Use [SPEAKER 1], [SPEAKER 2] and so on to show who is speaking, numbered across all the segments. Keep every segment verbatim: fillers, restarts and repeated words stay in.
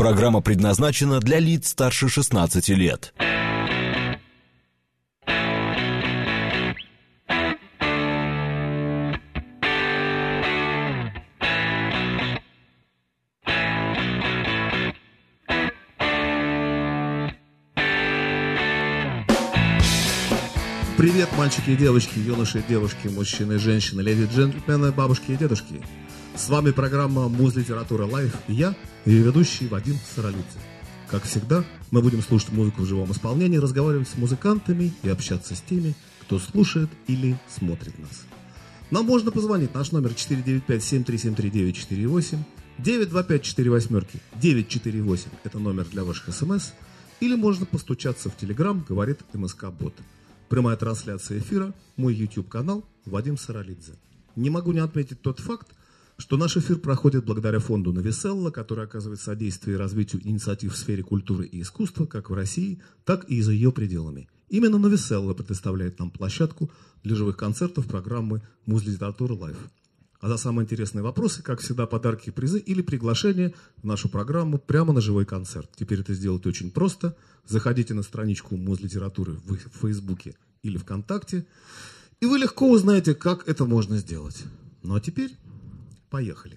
[SPEAKER 1] Программа предназначена для лиц старше шестнадцати лет.
[SPEAKER 2] Привет, мальчики и девочки, юноши и девушки, мужчины и женщины, леди и джентльмены, бабушки и дедушки. С вами программа «Муз-литература Лайв» и я, ее ведущий Вадим Саралидзе. Как всегда, мы будем слушать музыку в живом исполнении, разговаривать с музыкантами и общаться с теми, кто слушает или смотрит нас. Нам можно позвонить, наш номер четыре девять пять семь три семь три девять четыре восемь, девять два пять четыре восемь девять четыре восемь, это номер для ваших смс, или можно постучаться в Телеграм, говорит МСК-бот. Прямая трансляция эфира, мой YouTube-канал Вадим Саралидзе. Не могу не отметить тот факт, что наш эфир проходит благодаря фонду Новиселла, который оказывает содействие развитию инициатив в сфере культуры и искусства как в России, так и за ее пределами. Именно Новиселла предоставляет нам площадку для живых концертов программы «Муз-литература Лайв». А за самые интересные вопросы, как всегда, подарки и призы или приглашение в нашу программу прямо на живой концерт. Теперь это сделать очень просто. Заходите на страничку Муз-литературы в Фейсбуке или ВКонтакте, и вы легко узнаете, как это можно сделать. Ну а теперь поехали.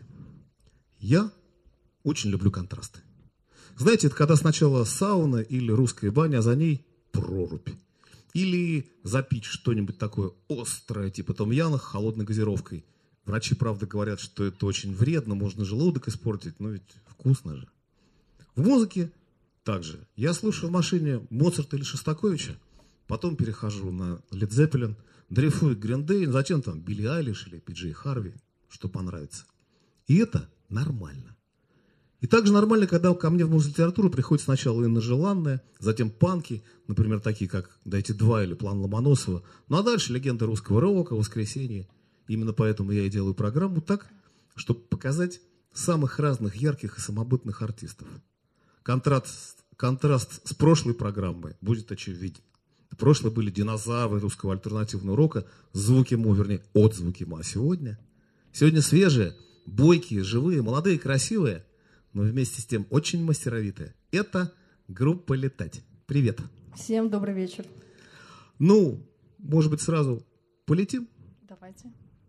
[SPEAKER 2] Я очень люблю контрасты. Знаете, это когда сначала сауна или русская баня, а за ней прорубь. Или запить что-нибудь такое острое, типа том-яма, холодной газировкой. Врачи, правда, говорят, что это очень вредно, можно желудок испортить, но ведь вкусно же. В музыке также. Я слушаю в машине Моцарта или Шостаковича, потом перехожу на Лед Зеппелин, дрейфую Грин Дэй, затем там Билли Айлиш или Пи Джей Харви, что понравится. И это нормально. И также нормально, когда ко мне в муз-литературу приходит сначала Инна Желанная, затем панки, например, такие как «Дайте два» или «План Ломоносова», ну а дальше легенды русского рока, «Воскресенье». Именно поэтому я и делаю программу так, чтобы показать самых разных ярких и самобытных артистов. Контраст, контраст с прошлой программой будет очевиден. В прошлой были динозавры русского альтернативного рока, звуки мо, вернее, отзвуки мо. А сегодня? Сегодня свежие, бойкие, живые, молодые, красивые, но вместе с тем очень мастеровитые. Это группа «Летать». Привет.
[SPEAKER 3] Всем добрый вечер.
[SPEAKER 2] Ну, может быть, сразу полетим?
[SPEAKER 3] Давайте.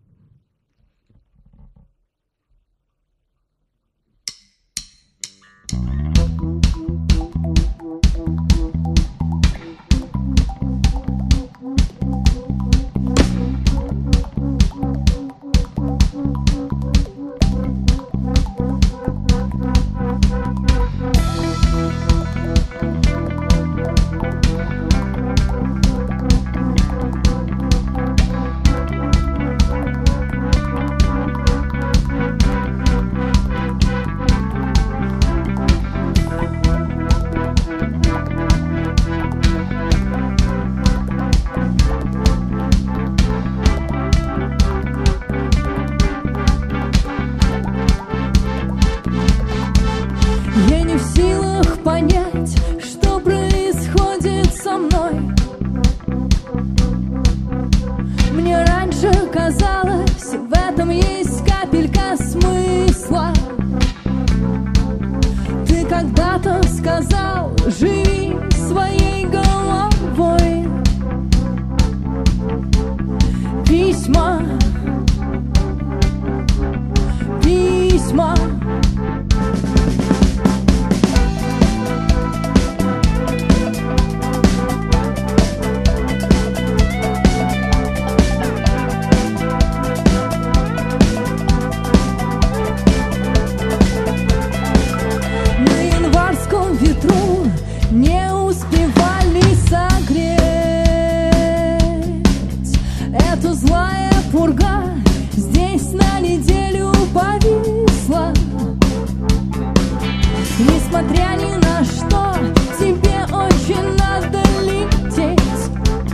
[SPEAKER 3] Несмотря ни на что, тебе очень надо лететь.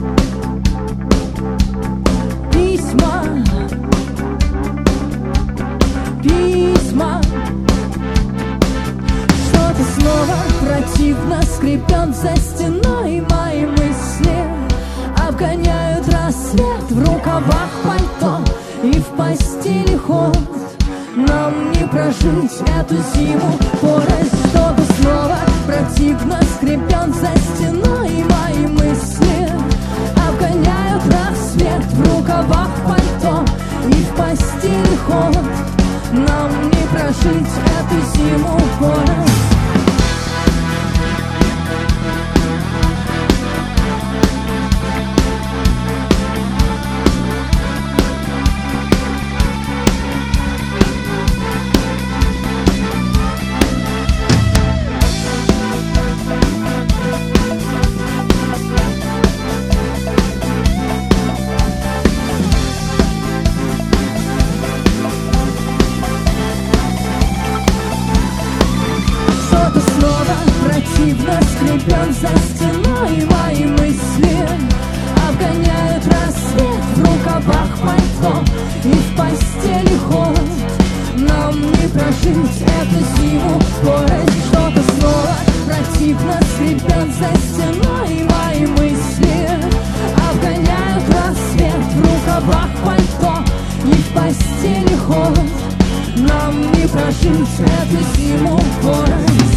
[SPEAKER 3] Письма, письма. Что-то снова противно скрипят за стеной. Мои мысли обгоняют рассвет в рукавах пальто и в постели холод. Нам не прожить эту зиму порознь, чтобы скрипят за стеной мои мысли, обгоняют рассвет в рукавах пальто и в постели холод. Нам не прожить эту зиму порознь. Что-то снова противно скрипят за стеной мои мысли, обгоняют рассвет в рукавах пальто и в постели холод. Нам не прожить эту зиму порознь.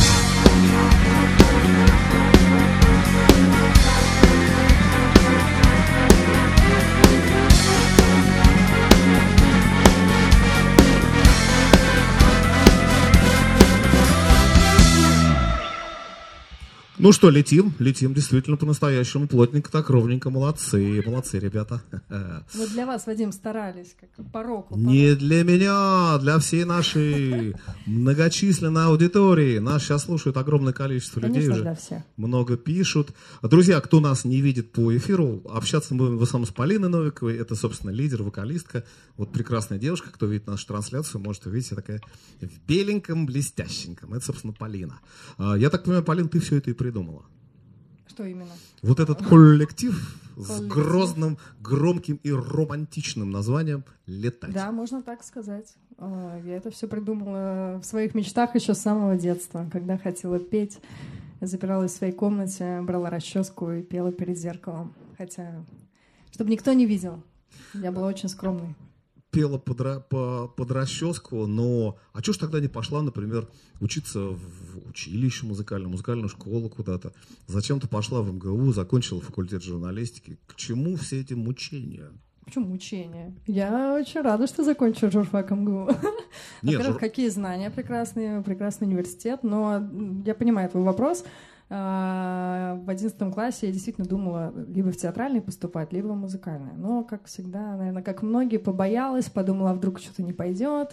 [SPEAKER 2] Ну что, летим, летим действительно по-настоящему, плотненько, так ровненько, молодцы, молодцы, ребята.
[SPEAKER 4] Мы для вас, Вадим, старались, как по року.
[SPEAKER 2] Не для меня, для всей нашей многочисленной аудитории. Нас сейчас слушают огромное количество людей.
[SPEAKER 4] Конечно,
[SPEAKER 2] уже
[SPEAKER 4] для всех.
[SPEAKER 2] много пишут. Друзья, кто нас не видит по эфиру, общаться мы будем в основном с Полиной Новиковой. Это, собственно, лидер, вокалистка. Вот прекрасная девушка, кто видит нашу трансляцию, может увидеть, такая в беленьком, блестященьком. Это, собственно, Полина. Я так понимаю, Полин, ты все это и придумала.
[SPEAKER 4] Что именно?
[SPEAKER 2] Вот этот коллектив,
[SPEAKER 4] коллектив
[SPEAKER 2] с грозным, громким и романтичным названием «Летать».
[SPEAKER 4] Да, можно так сказать. Я это все придумала в своих мечтах еще с самого детства, когда хотела петь. Запиралась в своей комнате, брала расческу и пела перед зеркалом. Хотя, чтобы никто не видел. Я была очень скромной.
[SPEAKER 2] Пела под, по, под расческу, но... А чего ж тогда не пошла, например, учиться в училище музыкальное, музыкальную школу куда-то? Зачем-то пошла в эм гэ у, закончила факультет журналистики. К чему все эти мучения?
[SPEAKER 4] Почему мучения? Я очень рада, что закончила журфак эм гэ у. Во-первых, жур... какие знания прекрасные, прекрасный университет, но я понимаю твой вопрос. В одиннадцатом классе я действительно думала либо в театральный поступать, либо в музыкальный. Но, как всегда, наверное, как многие, побоялась, подумала, а вдруг что-то не пойдет.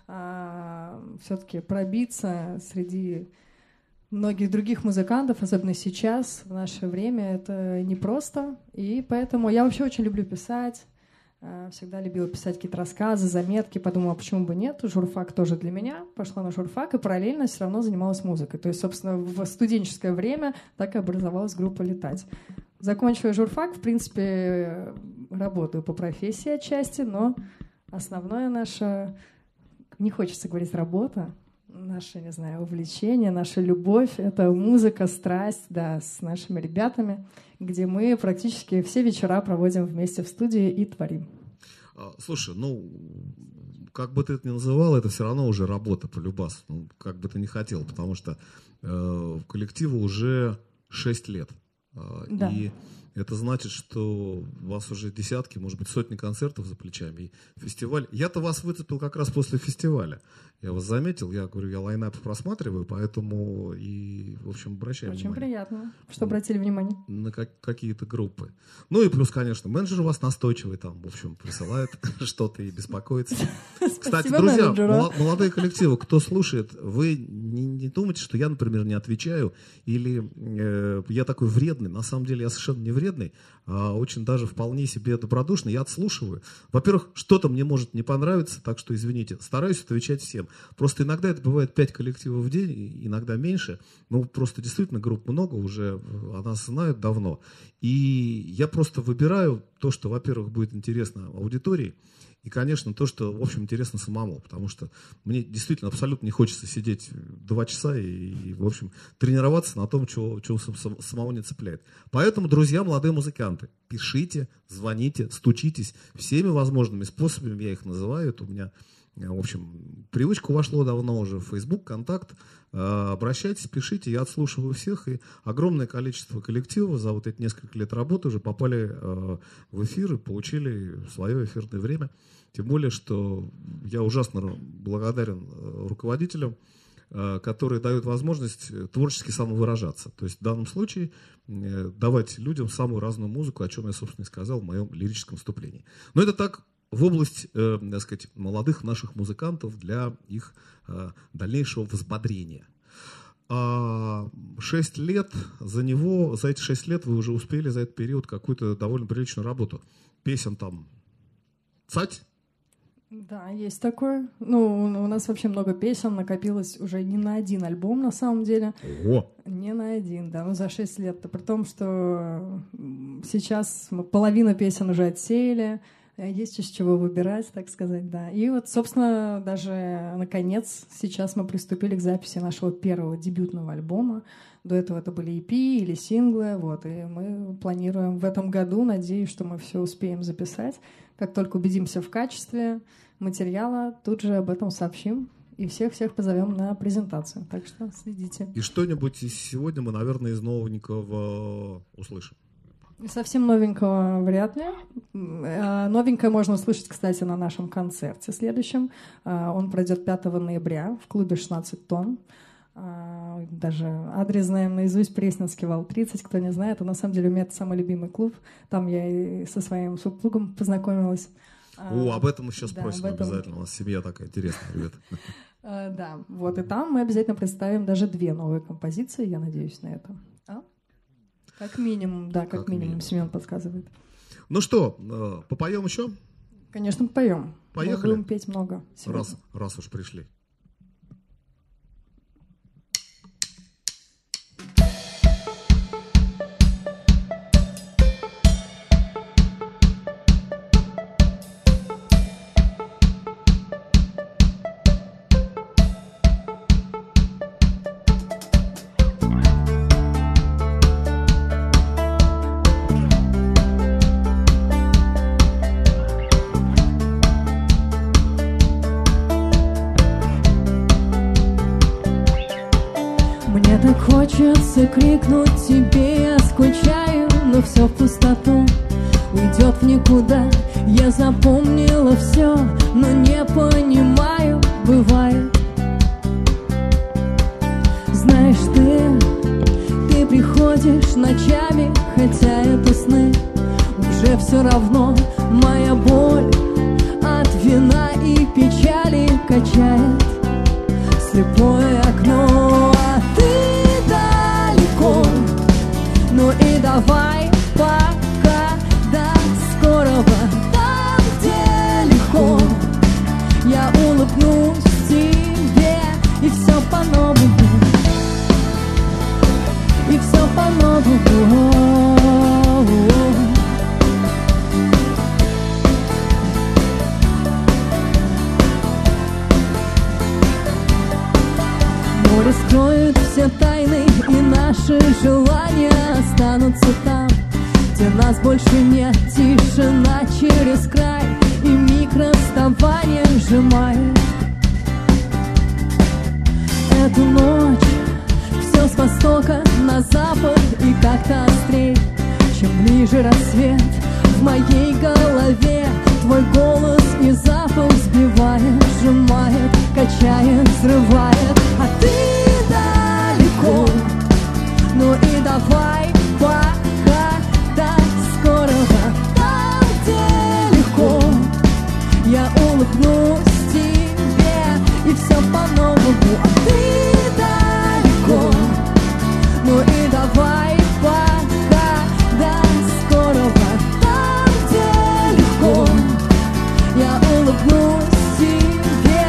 [SPEAKER 4] А, все-таки пробиться среди многих других музыкантов, особенно сейчас, в наше время, это непросто. И поэтому я вообще очень люблю писать. Всегда любила писать какие-то рассказы, заметки. Подумала, почему бы нет, журфак тоже для меня. Пошла на журфак и параллельно все равно занималась музыкой. То есть, собственно, в студенческое время так и образовалась группа «Летать». Закончила журфак, в принципе, работаю по профессии отчасти, но основное наше, не хочется говорить работа, наше, не знаю, увлечение, наша любовь — это музыка, страсть, да, с нашими ребятами, где мы практически все вечера проводим вместе в студии и творим.
[SPEAKER 2] Слушай, ну, как бы ты это ни называл, это все равно уже работа полюбас, ну, как бы ты ни хотел, потому что э, коллективу уже шесть лет. Э,
[SPEAKER 4] да.
[SPEAKER 2] И это значит, что у вас уже десятки, может быть, сотни концертов за плечами и фестиваль. Я-то вас выцепил как раз после фестиваля. Я вас заметил, я говорю, я лайнап просматриваю, поэтому и, в общем, обращаю
[SPEAKER 4] Очень
[SPEAKER 2] внимание.
[SPEAKER 4] Очень приятно, что обратили внимание.
[SPEAKER 2] На как, какие-то группы. Ну и плюс, конечно, менеджер у вас настойчивый, там, в общем, присылает что-то и беспокоится. Кстати, друзья, молодые коллективы, кто слушает, вы не, не думайте, что я, например, не отвечаю, или э, я такой вредный. На самом деле я совершенно не вредный, а очень даже вполне себе добродушный. Я отслушиваю. Во-первых, что-то мне может не понравиться, так что извините. Стараюсь отвечать всем. Просто иногда это бывает пять коллективов в день, иногда меньше. Ну, просто действительно групп много, уже о нас знают давно. И я просто выбираю то, что, во-первых, будет интересно аудитории, и, конечно, то, что, в общем, интересно самому, потому что мне действительно абсолютно не хочется сидеть два часа и, и в общем, тренироваться на том, чего, чего самого не цепляет. Поэтому, друзья, молодые музыканты, пишите, звоните, стучитесь всеми возможными способами, я их называю, это у меня, в общем, привычка вошло давно уже в Facebook, контакт. Обращайтесь, пишите, я отслушиваю всех, и огромное количество коллективов за вот эти несколько лет работы уже попали в эфир и получили свое эфирное время. Тем более, что я ужасно благодарен руководителям, которые дают возможность творчески самовыражаться. То есть в данном случае давать людям самую разную музыку, о чем я, собственно, и сказал в моем лирическом вступлении. Но это так, в область, э, так сказать, молодых наших музыкантов для их э, дальнейшего взбодрения. А шесть лет, за него, за эти шесть лет вы уже успели за этот период какую-то довольно приличную работу. Песен там цать?
[SPEAKER 4] Да, есть такое. Ну, у нас вообще много песен накопилось уже не на один альбом, на самом деле.
[SPEAKER 2] Ого!
[SPEAKER 4] Не на один, да, ну за шесть лет. При том, что сейчас мы половину песен уже отсеяли, есть из чего выбирать, так сказать, да. И вот, собственно, даже наконец сейчас мы приступили к записи нашего первого дебютного альбома. До этого это были и пи или синглы, вот, и мы планируем в этом году, надеюсь, что мы все успеем записать. Как только убедимся в качестве материала, тут же об этом сообщим и всех-всех позовем на презентацию. Так что следите.
[SPEAKER 2] И что-нибудь сегодня мы, наверное, из новенького услышим.
[SPEAKER 4] Совсем новенького вряд ли. Новенькое можно услышать, кстати, на нашем концерте следующем. Он пройдет пятого ноября в клубе шестнадцать тонн. Даже адрес знаем наизусть: Пресненский вал тридцать. Кто не знает, это на самом деле у меня это самый любимый клуб. Там я и со своим супругом познакомилась.
[SPEAKER 2] О, об этом мы сейчас
[SPEAKER 4] да,
[SPEAKER 2] спросим
[SPEAKER 4] этом...
[SPEAKER 2] обязательно. У нас семья такая интересная, ребят.
[SPEAKER 4] Да, вот и там мы обязательно представим даже две новые композиции. Я надеюсь на это. А? Как минимум, да, как, как минимум, минимум, Семен подсказывает.
[SPEAKER 2] Ну что, попоем еще?
[SPEAKER 4] Конечно, попоем.
[SPEAKER 2] Поехали.
[SPEAKER 4] Мы будем петь много сегодня.
[SPEAKER 2] Раз, раз уж пришли.
[SPEAKER 3] Хочется крикнуть тебе, я скучаю, но все в пустоту, уйдет в никуда. Я запомнила все, но не понимаю, бывает. Знаешь, ты, ты приходишь ночами, хотя это сны. Уже все равно моя боль от вина и печали качает слепое окно, а ты ну и давай пока до скорого, там, где легко. Я улыбнусь тебе, и все по-новому, и все по-новому. Море скроет все тайны, и наши желания останутся там, где нас больше нет. Тишина через край, и миг расставания сжимает эту ночь. Все с востока на запад, и как-то острей, чем ближе рассвет. В моей голове твой голос и запах сбивает, сжимает, качает, взрывает. А ты далеко, ну и давай пока до скорого, там, где легко. Я улыбнусь тебе, и все по-новому. А ты далеко, ну и давай пока до скорого, там, где легко. Я улыбнусь тебе.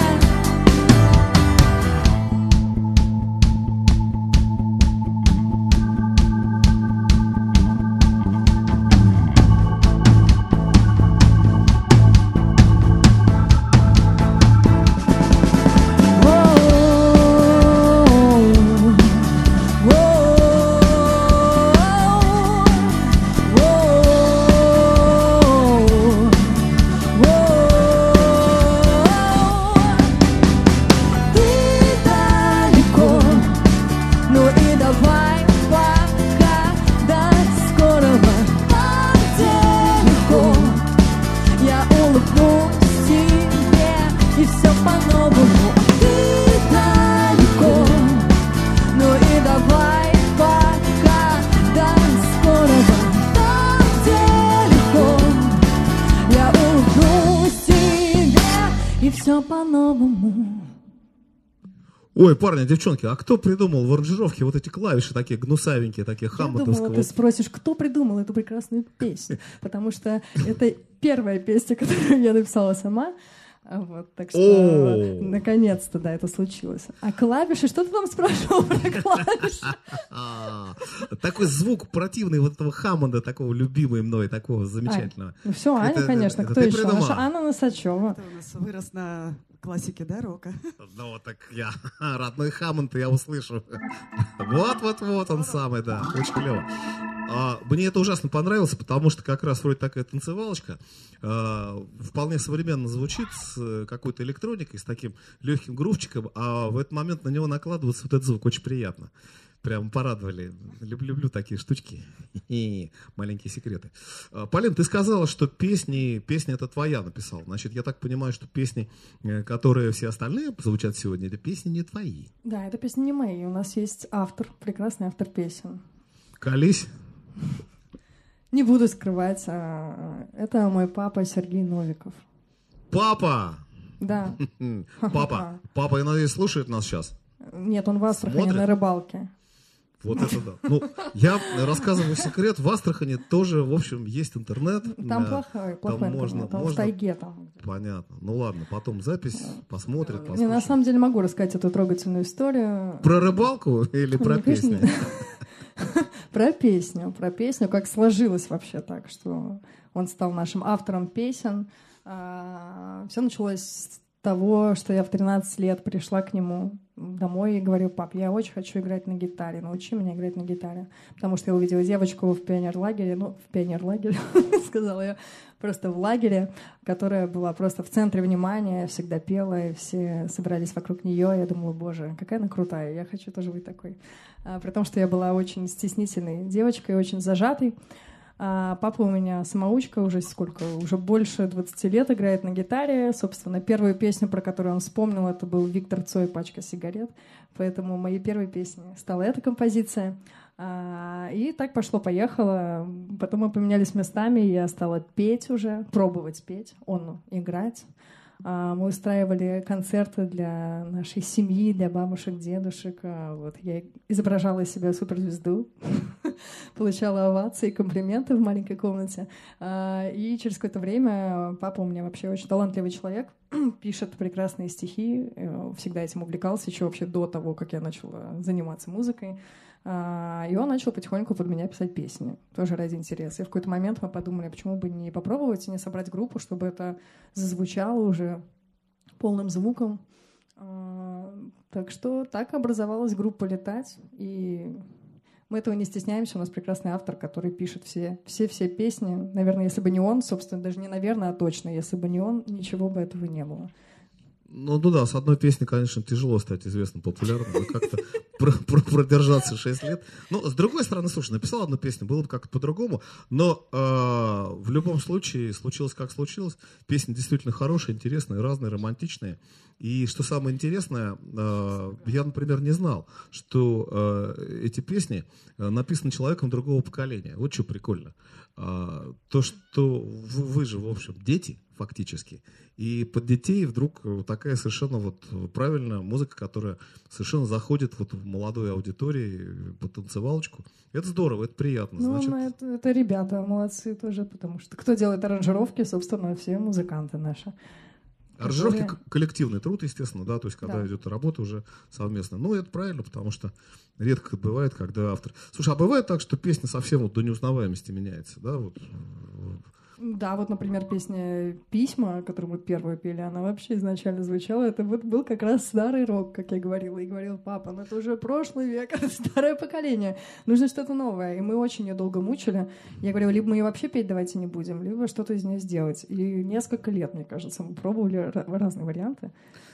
[SPEAKER 2] Ой, парни, девчонки, а кто придумал в аранжировке вот эти клавиши такие гнусавенькие, такие хамматовского?
[SPEAKER 4] Я думала, ты спросишь, кто придумал эту прекрасную песню, потому что это первая песня, которую я написала сама. Вот, так что наконец-то, да, это случилось. А клавиши, что ты там спрашивал про клавиши?
[SPEAKER 2] Такой звук противный вот этого Хаммонда, такого любимый мной, такого замечательного.
[SPEAKER 4] Ну все, Аня, конечно, кто еще? Наша Анна Носачева.
[SPEAKER 5] Ты у нас вырос на классике, да, рока?
[SPEAKER 2] Ну вот так я, родной Хаммонд, я услышу. Вот-вот-вот он самый, да, очень клево. А, мне это ужасно понравилось, потому что как раз вроде такая танцевалочка а, вполне современно звучит с какой-то электроникой, с таким легким грувчиком, а в этот момент на него накладывается вот этот звук, очень приятно. Прям порадовали. Люблю, люблю такие штучки. Маленькие секреты. Полин, ты сказала, что песни, песня это твоя написал. Значит, я так понимаю, что песни, которые все остальные звучат сегодня, это песни не твои.
[SPEAKER 4] Да, это песни не мои. У нас есть автор, прекрасный автор песен.
[SPEAKER 2] Колись.
[SPEAKER 4] Не буду скрывать. Это мой папа Сергей Новиков.
[SPEAKER 2] Папа!
[SPEAKER 4] Да.
[SPEAKER 2] Папа. Папа, я надеюсь, слушает нас сейчас?
[SPEAKER 4] Нет, он в Астрахани на рыбалке.
[SPEAKER 2] Вот это да. Ну, я рассказываю секрет. В Астрахани тоже, в общем, есть интернет.
[SPEAKER 4] Там плохой, плохой
[SPEAKER 2] там
[SPEAKER 4] интернет.
[SPEAKER 2] Можно,
[SPEAKER 4] там
[SPEAKER 2] можно...
[SPEAKER 4] в тайге там.
[SPEAKER 2] Понятно. Ну ладно, потом запись посмотрит, послушает.
[SPEAKER 4] Не, на самом деле могу рассказать эту трогательную историю.
[SPEAKER 2] Про рыбалку или про песню?
[SPEAKER 4] Про песню, про песню, как сложилось вообще так, что он стал нашим автором песен. Все началось с того, что я в тринадцать лет пришла к нему домой и говорю: пап, я очень хочу играть на гитаре, научи меня играть на гитаре. Потому что я увидела девочку в пионерлагере, ну, в пионерлагере, сказала я, просто в лагере, которая была просто в центре внимания, всегда пела, и все собирались вокруг нее. Я думала: боже, какая она крутая, я хочу тоже быть такой. А, при том, что я была очень стеснительной девочкой, очень зажатой. А папа у меня самоучка, уже сколько, уже больше двадцати лет играет на гитаре. Собственно, первую песню, про которую он вспомнил, это был Виктор Цой «Пачка сигарет». Поэтому моей первой песней стала эта композиция. А, и так пошло-поехало. Потом мы поменялись местами, я стала петь уже, пробовать петь, он играть. А, мы устраивали концерты для нашей семьи, для бабушек, дедушек. А, вот я изображала из себя суперзвезду, получала овации и комплименты в маленькой комнате. А, и через какое-то время папа у меня вообще очень талантливый человек, пишет прекрасные стихи, всегда этим увлекался еще вообще до того, как я начала заниматься музыкой. И он начал потихоньку под меня писать песни, тоже ради интереса. И в какой-то момент мы подумали, почему бы не попробовать и не собрать группу, чтобы это зазвучало уже полным звуком. Так что так образовалась группа «Летать». И мы этого не стесняемся. У нас прекрасный автор, который пишет все, все-все песни. Наверное, если бы не он, собственно, даже не наверное, а точно, если бы не он, ничего бы этого не было.
[SPEAKER 2] Ну, ну да, с одной песней, конечно, тяжело стать известным, популярным, но как-то продержаться шесть лет. Но, с другой стороны, слушай, написал одну песню, было бы как-то по-другому, но э, в любом случае случилось как случилось. Песни действительно хорошие, интересные, разные, романтичные. И что самое интересное, э, я, например, не знал, что э, эти песни написаны человеком другого поколения. Вот что прикольно. Э, то, что вы, вы же, в общем, дети, фактически. И под детей вдруг такая совершенно вот правильная музыка, которая совершенно заходит вот в молодой аудитории под танцевалочку. Это здорово, это приятно.
[SPEAKER 4] Ну,
[SPEAKER 2] Значит...
[SPEAKER 4] это, это ребята молодцы тоже, потому что кто делает аранжировки, собственно, все музыканты наши.
[SPEAKER 2] Аранжировки которые... коллективный труд, естественно, да, то есть когда да. идет работа уже совместно. Ну, это правильно, потому что редко бывает, когда автор... Слушай, а бывает так, что песня совсем вот до неузнаваемости меняется, да, вот...
[SPEAKER 4] Да, вот, например, песня «Письма», которую мы первую пели, она вообще изначально звучала, это вот был как раз старый рок, как я говорила, и говорил: папа, ну это уже прошлый век, это старое поколение, нужно что-то новое. И мы очень ее долго мучили. Я говорила: либо мы ее вообще петь давайте не будем, либо что-то из нее сделать. И несколько лет, мне кажется, мы пробовали разные варианты.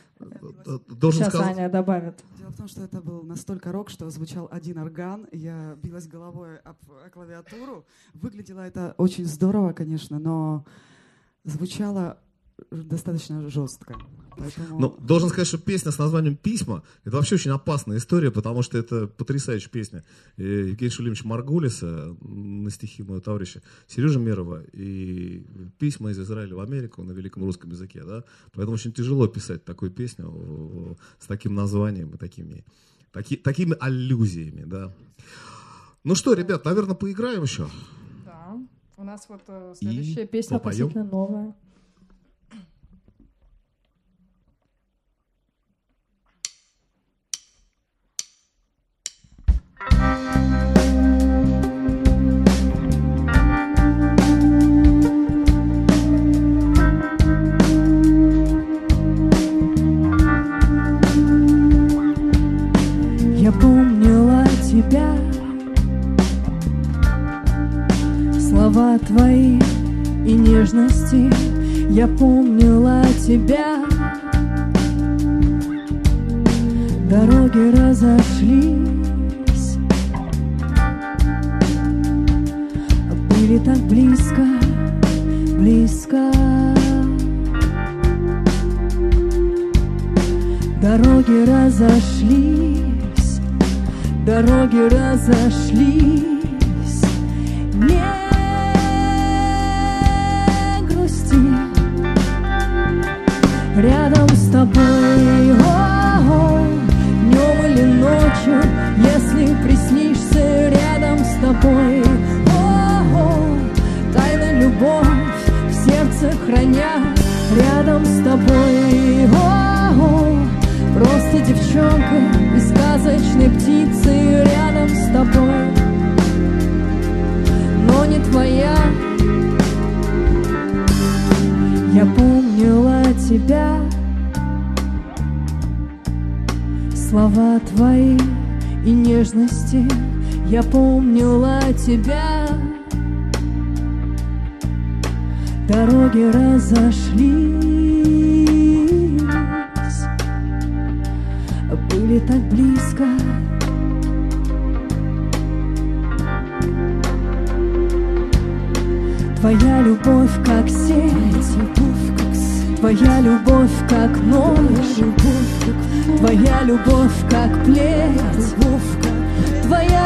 [SPEAKER 2] Должен
[SPEAKER 4] Сейчас
[SPEAKER 2] сказать...
[SPEAKER 4] Аня добавит.
[SPEAKER 5] Дело в том, что это был настолько рок, что звучал один орган. Я билась головой об клавиатуру. Выглядело это очень здорово, конечно, но звучало достаточно жестко. Поэтому...
[SPEAKER 2] Ну, должен сказать, что песня с названием «Письма» — это вообще очень опасная история, потому что это потрясающая песня Евгения Шулимовича Маргулиса на стихи моего товарища Сережи Мерова и «Письма из Израиля в Америку» на великом русском языке. Да? Поэтому очень тяжело писать такую песню с таким названием и такими, таки, такими аллюзиями. Да? Ну что, ребят, наверное, поиграем еще?
[SPEAKER 4] Да, у нас вот следующая и песня
[SPEAKER 2] попоем.
[SPEAKER 4] Относительно новая.
[SPEAKER 3] тебя, слова твои и нежности, я помнила тебя. Дороги разошлись, были так близко, близко. Дороги разошлись, дороги разошлись. Не грусти, рядом с тобой, о-о, днем или ночью, если приснишься рядом с тобой, о-о, тайна любовь в сердце храня, рядом с тобой, о-о, просто девчонка и сказочной птицы рядом с тобой, но не твоя. Я помнила тебя, слова твои и нежности, я помнила тебя. Дороги разошлись, были так близко. Твоя любовь как сеть, твоя любовь как нож, твоя любовь как плеть, твоя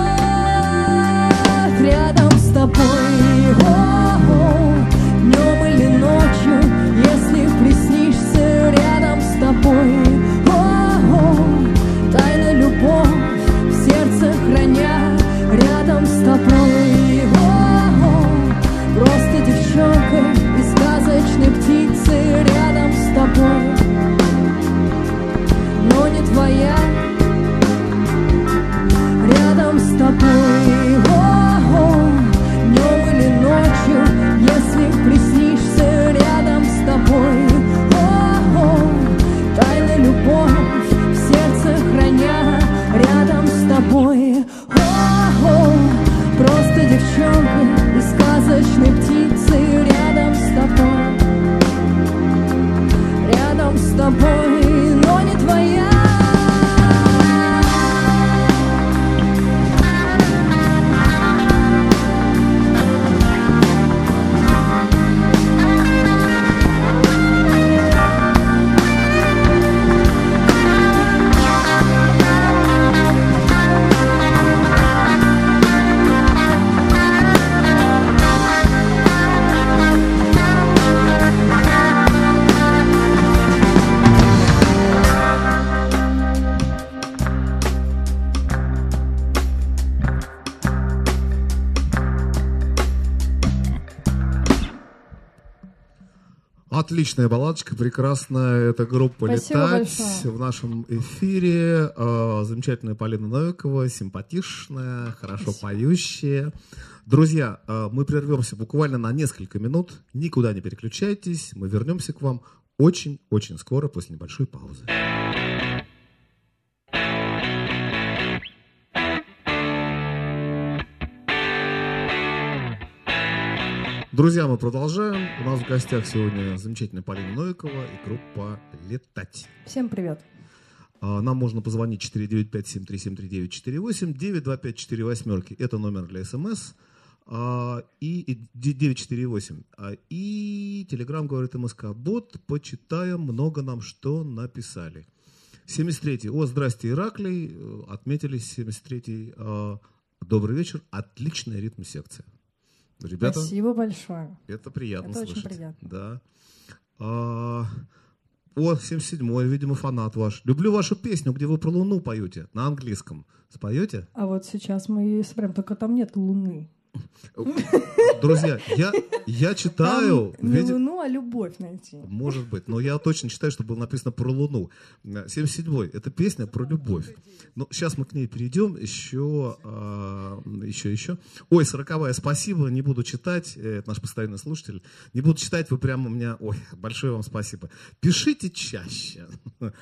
[SPEAKER 3] любовь рядом с тобой, о-о, днем или ночью, если приснишься рядом с тобой, о-о, тайна любовь в сердце храня, рядом с тобой, о-о, просто девчонка и сказочной птицы рядом с тобой, но не твоя. Рядом с тобой, о-о, днем или ночью, если приснишься рядом с тобой, о-о, тайна любовь в сердце храня, рядом с тобой, о-о, просто девчонка и сказочной птицы рядом с тобой, рядом с тобой, но не твоя.
[SPEAKER 2] Отличная балладочка, прекрасная. Это группа
[SPEAKER 4] Спасибо
[SPEAKER 2] «Летать»
[SPEAKER 4] большое.
[SPEAKER 2] в нашем эфире. Э, замечательная Полина Новикова, симпатичная, хорошо
[SPEAKER 4] Спасибо.
[SPEAKER 2] поющая. Друзья, э, мы прервемся буквально на несколько минут. Никуда не переключайтесь. Мы вернемся к вам очень-очень скоро после небольшой паузы. Друзья, мы продолжаем. У нас в гостях сегодня замечательная Полина Новикова и группа «Летать».
[SPEAKER 4] Всем привет.
[SPEAKER 2] Нам можно позвонить четыре девять пять семь три семь три девять четыре восемь, девять два пять четыре восьмерки. Это номер для СМС. И девять четыре восемь. И Телеграм говорит МСК. Бот, почитаем, много нам что написали. семьдесят третий. О, здрасте, Ираклий. Отметились семьдесят третий. Добрый вечер. Отличная ритм-секция. Ребята,
[SPEAKER 4] спасибо большое.
[SPEAKER 2] Это приятно
[SPEAKER 4] это
[SPEAKER 2] слышать.
[SPEAKER 4] Очень приятно.
[SPEAKER 2] Да. А, о, семьдесят седьмой, видимо, фанат ваш. Люблю вашу песню, где вы про Луну поете на английском. Споете?
[SPEAKER 4] А вот сейчас мы ее собираем, только там нет Луны.
[SPEAKER 2] Друзья, я, я читаю...
[SPEAKER 4] Там не
[SPEAKER 2] види...
[SPEAKER 4] Луну, а любовь найти.
[SPEAKER 2] Может быть, но я точно читаю, что было написано про Луну. семьдесят седьмой, это песня про любовь. Но сейчас мы к ней перейдем. Еще, а, еще, еще. Ой, сороковая, спасибо, не буду читать. Это наш постоянный слушатель. Не буду читать, вы прямо у меня... Ой, большое вам спасибо. Пишите чаще.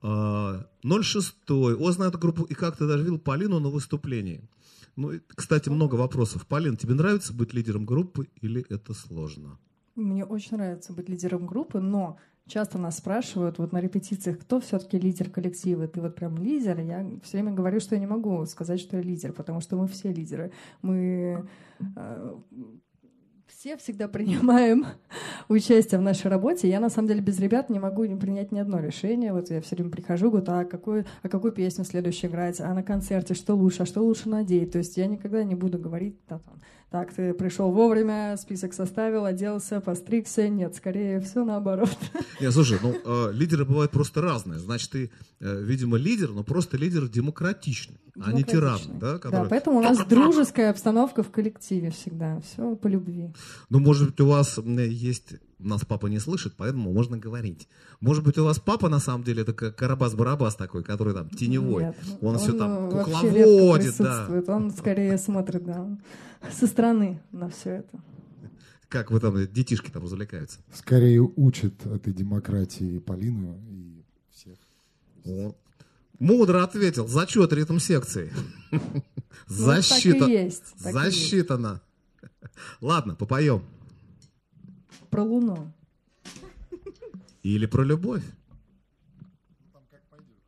[SPEAKER 2] ноль шесть. О, знаю эту группу, и как ты даже видел Полину на выступлении. Ну, кстати, много вопросов. Полин, тебе нравится быть лидером группы или это сложно?
[SPEAKER 4] Мне очень нравится быть лидером группы, но часто нас спрашивают вот на репетициях, кто все-таки лидер коллектива. Ты вот прям лидер. Я все время говорю, что я не могу сказать, что я лидер, потому что мы все лидеры. Мы э, все всегда принимаем участие в нашей работе. Я, на самом деле, без ребят не могу принять ни одно решение. Вот я все время прихожу, говорю, так, какую, а какую песню следующую играть, а на концерте что лучше, а что лучше надеть. То есть я никогда не буду говорить, да, там, так, ты пришел вовремя, список составил, оделся, постригся. Нет, скорее все наоборот.
[SPEAKER 2] Нет, слушай, ну, э, лидеры бывают просто разные. Значит, ты, э, видимо, лидер, но просто лидер демократичный, а не тиран. Да, который...
[SPEAKER 4] да, поэтому у нас дружеская обстановка в коллективе всегда. Все по любви.
[SPEAKER 2] Ну, может быть, у вас есть... Нас папа не слышит, поэтому можно говорить. Может быть, у вас папа, на самом деле, это Карабас-Барабас такой, который там теневой.
[SPEAKER 4] Нет,
[SPEAKER 2] он, он все там
[SPEAKER 4] кукловодит. Да. Он скорее смотрит, да, со стороны на все это.
[SPEAKER 2] Как вы там, детишки там развлекаются?
[SPEAKER 6] Скорее учат этой демократии Полину и всех.
[SPEAKER 2] Вот. Мудро ответил. Зачет ритм-секции. Засчитано. Засчитано. Ладно, попоем.
[SPEAKER 4] Про Луну.
[SPEAKER 2] Или про любовь.
[SPEAKER 6] Там как пойдет.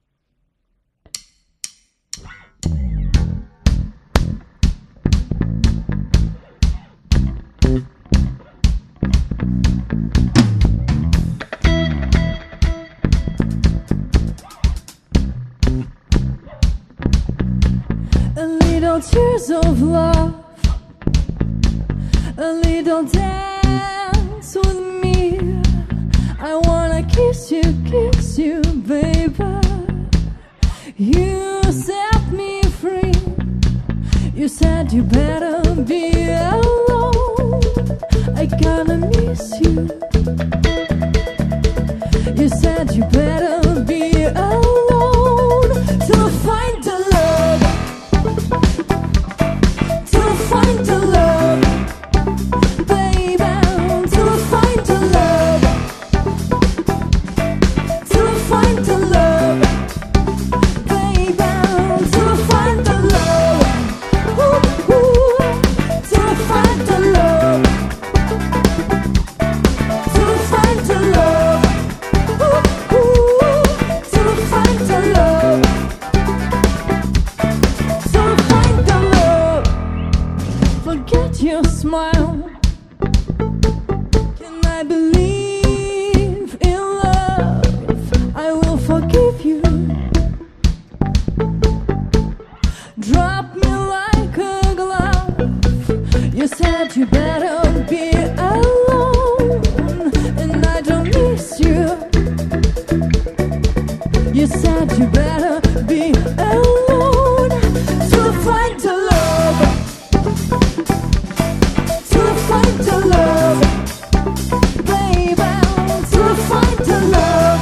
[SPEAKER 3] A little tears of love, a little dance with me. I wanna kiss you, kiss you, baby. You set me free. You said you better be alone. I gonna miss you. You said you better be alone to find the love, to find the love, baby, to find the love, to find the love, baby, to find the love, ooh, ooh, to find the love, to find the love, ooh, ooh, to find the love, to find the love. Forget your smile. Can I believe in love? I will forgive you. Drop me like a glove. You said you better be alone, and I don't miss you. You said you better be alone to find the love, to find the love, baby, to find the love,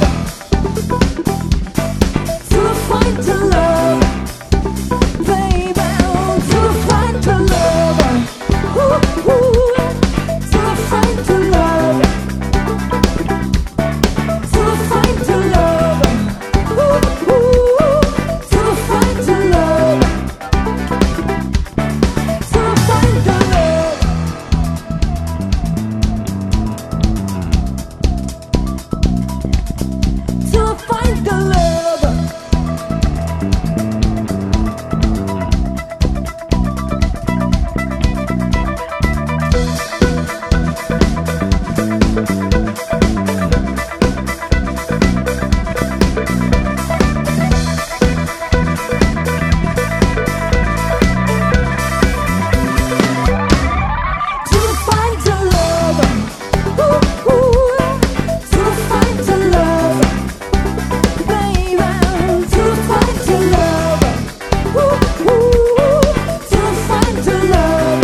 [SPEAKER 3] to find the love, baby, to find the love, ooh, ooh, to find the love, to find the love, ooh, ooh, to find the love, to find the love. To find the love. To find the love. Ooh, ooh, to find the love. Baby, to find the love. Ooh, ooh, to find the love.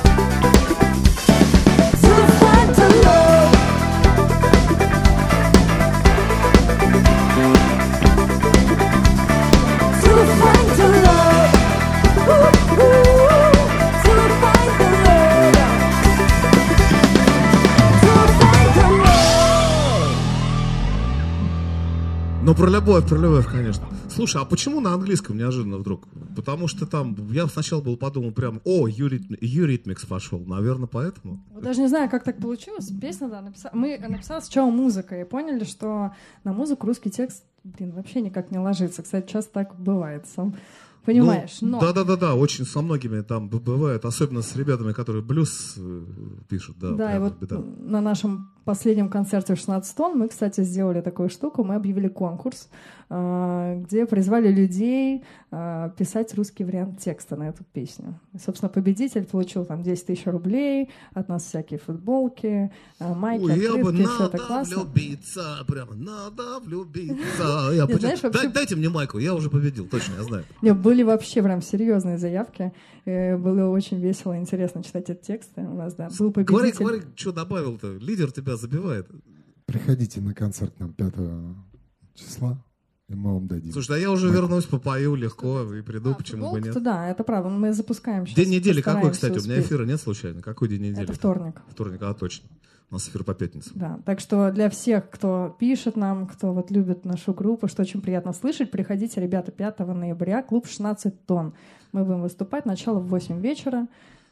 [SPEAKER 3] To find the love. To find the love. Ooh, ooh, to find the love. To find the love.
[SPEAKER 2] Ну, про любовь, про любовь, конечно. Слушай, а почему на английском неожиданно вдруг? Потому что там, я сначала был подумал прям, о, Eurythmics пошел, наверное, поэтому.
[SPEAKER 4] Вот даже не знаю, как так получилось. Песня, да, написала. Мы написали сначала музыка и поняли, что на музыку русский текст, блин, вообще никак не ложится. Кстати, часто так бывает. Сам понимаешь,
[SPEAKER 2] ну,
[SPEAKER 4] но...
[SPEAKER 2] Да-да-да, очень со многими там бывает, особенно с ребятами, которые блюз пишут. Да,
[SPEAKER 4] да, и вот беда. На нашем последнем концерте в шестнадцать тонн мы, кстати, сделали такую штуку, мы объявили конкурс, где призвали людей писать русский вариант текста на эту песню. И, собственно, победитель получил там десять тысяч рублей, от нас всякие футболки, майки,
[SPEAKER 2] Ой,
[SPEAKER 4] открытки,
[SPEAKER 2] я бы
[SPEAKER 4] все это классно.
[SPEAKER 2] Надо влюбиться, прямо надо влюбиться. Я Нет, знаешь, вообще... Дайте мне майку, я уже победил, точно, я знаю.
[SPEAKER 4] Нет, были вообще прям серьезные заявки, было очень весело и интересно читать эти тексты. У нас, да, был победитель.
[SPEAKER 2] Говори, говори, что добавил-то, лидер тебя забивает.
[SPEAKER 6] Приходите на концерт нам пятого числа. И мы вам дадим.
[SPEAKER 2] Слушай, да я уже вернусь, попою легко и приду, а, почему бы нет.
[SPEAKER 4] Да, это правда, мы запускаем сейчас.
[SPEAKER 2] День недели какой, кстати? У меня эфира нет случайно. Какой день недели?
[SPEAKER 4] Это вторник.
[SPEAKER 2] Вторник, а точно. У нас эфир по пятницам.
[SPEAKER 4] Да, так что для всех, кто пишет нам, кто вот любит нашу группу, что очень приятно слышать, приходите, ребята, пятого ноября, клуб шестнадцать тонн. Мы будем выступать, начало в восемь вечера.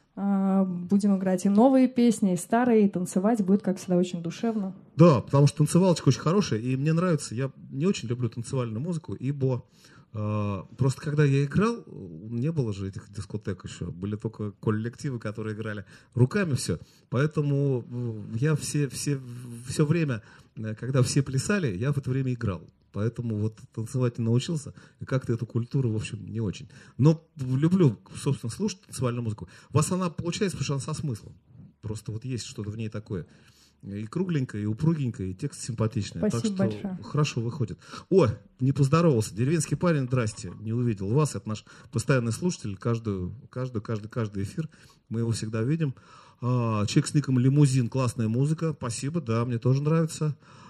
[SPEAKER 4] Будем играть и новые песни, и старые, и танцевать будет, как всегда, очень душевно.
[SPEAKER 2] Да, потому что танцевалочка очень хорошая, и мне нравится, я не очень люблю танцевальную музыку, ибо э, просто когда я играл, не было же этих дискотек еще, были только коллективы, которые играли руками все, поэтому я все, все, все время, когда все плясали, я в это время играл. Поэтому вот танцевать не научился, и как-то эту культуру, в общем, не очень. Но люблю, собственно, слушать танцевальную музыку. У вас она получается, потому что она со смыслом. Просто вот есть что-то в ней такое. И кругленькое, и упругенькое, и текст симпатичный.
[SPEAKER 4] Спасибо
[SPEAKER 2] так что
[SPEAKER 4] большое.
[SPEAKER 2] Хорошо выходит. О, не поздоровался. Деревенский парень, здрасте, не увидел вас. Это наш постоянный слушатель. Каждую, каждую, каждый, каждый эфир мы его всегда видим. А, человек с ником Лимузин, классная музыка. Спасибо, да, мне тоже нравится.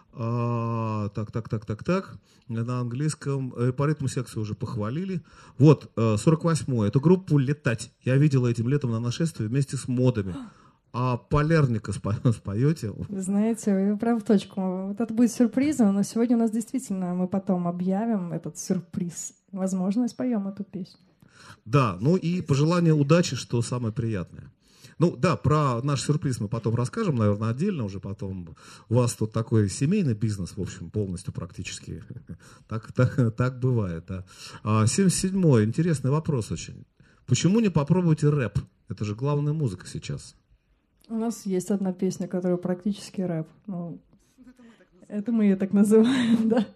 [SPEAKER 2] А, так, так, так, так, так. На английском по ритму секции уже похвалили. Вот, сорок восьмой. Эту группу «Летать» я видела этим летом на нашествии вместе с модами. А «Полярника» спо- споете?
[SPEAKER 4] Вы знаете, вы прям в точку. Вот это будет сюрпризом, но сегодня у нас действительно, мы потом объявим этот сюрприз. Возможно, споем эту песню.
[SPEAKER 2] Да, ну и пожелание удачи, что самое приятное. Ну да, про наш сюрприз мы потом расскажем, наверное, отдельно уже потом. У вас тут такой семейный бизнес, в общем, полностью практически. Так, так, так бывает, да. А, семьдесят седьмой, интересный вопрос очень. Почему не попробуйте рэп? Это же главная музыка сейчас.
[SPEAKER 4] У нас есть одна песня, которая практически рэп. Ну, это мы ее так называем, да.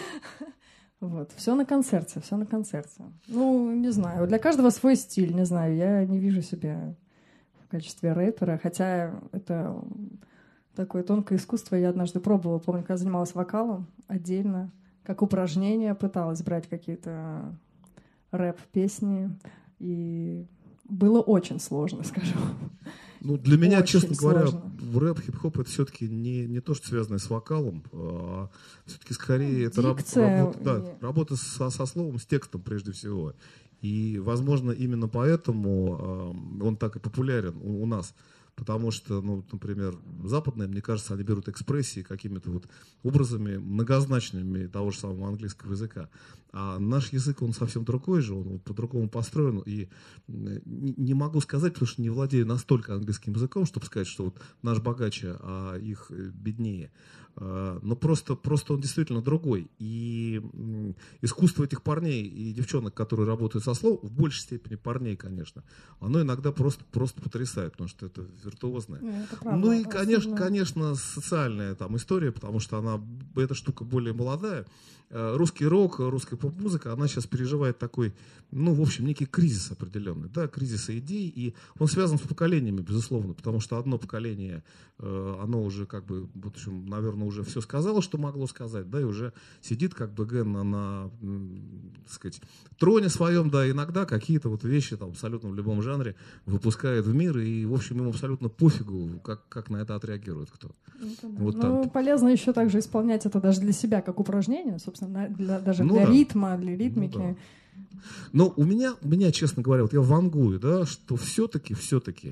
[SPEAKER 4] Вот, все на концерте, все на концерте. Ну, не знаю, для каждого свой стиль, не знаю, я не вижу себя в качестве рэпера, хотя это такое тонкое искусство, я однажды пробовала, помню, когда занималась вокалом отдельно, как упражнение пыталась брать какие-то рэп-песни, и было очень сложно, скажу.
[SPEAKER 2] Ну, для меня,
[SPEAKER 4] очень
[SPEAKER 2] честно говоря,
[SPEAKER 4] сложно.
[SPEAKER 2] рэп, хип-хоп — это все-таки не, не то, что связанное с вокалом, а все-таки скорее
[SPEAKER 4] ну,
[SPEAKER 2] это раб,
[SPEAKER 4] дикция,
[SPEAKER 2] работа, да,
[SPEAKER 4] и...
[SPEAKER 2] работа со, со словом, с текстом прежде всего. И, возможно, именно поэтому э, он так и популярен у, у нас. Потому что, ну, например, западные, мне кажется, они берут экспрессии какими-то вот образами многозначными того же самого английского языка. А наш язык, он совсем другой же, он по-другому построен. И не, не могу сказать, потому что не владею настолько английским языком, чтобы сказать, что вот наш богаче, а их беднее. Но просто, просто он действительно другой. И искусство этих парней и девчонок, которые работают со словом, в большей степени парней, конечно, оно иногда просто, просто потрясает, потому что это виртуозное.
[SPEAKER 4] Это правда,
[SPEAKER 2] ну и, конечно,
[SPEAKER 4] особенно...
[SPEAKER 2] конечно, социальная там история, потому что она, эта штука более молодая. Русский рок, русская поп-музыка, она сейчас переживает такой, ну, в общем, некий кризис определенный, да, кризис идей, и он связан с поколениями, безусловно, потому что одно поколение, оно уже, как бы, в общем, наверное, уже все сказало, что могло сказать, да, и уже сидит, как бы, Ген на, на, так сказать, троне своем, да, иногда какие-то вот вещи, там, абсолютно в любом жанре выпускает в мир, и, в общем, ему абсолютно пофигу, как, как на это отреагирует кто.
[SPEAKER 4] Это да.
[SPEAKER 2] Вот
[SPEAKER 4] ну,
[SPEAKER 2] так.
[SPEAKER 4] Полезно еще также исполнять это даже для себя, как упражнение, собственно, для, даже
[SPEAKER 2] ну,
[SPEAKER 4] для
[SPEAKER 2] да.
[SPEAKER 4] ритма, для ритмики.
[SPEAKER 2] Ну, да. Но у меня, у меня, честно говоря, вот я вангую, да, что все-таки, все-таки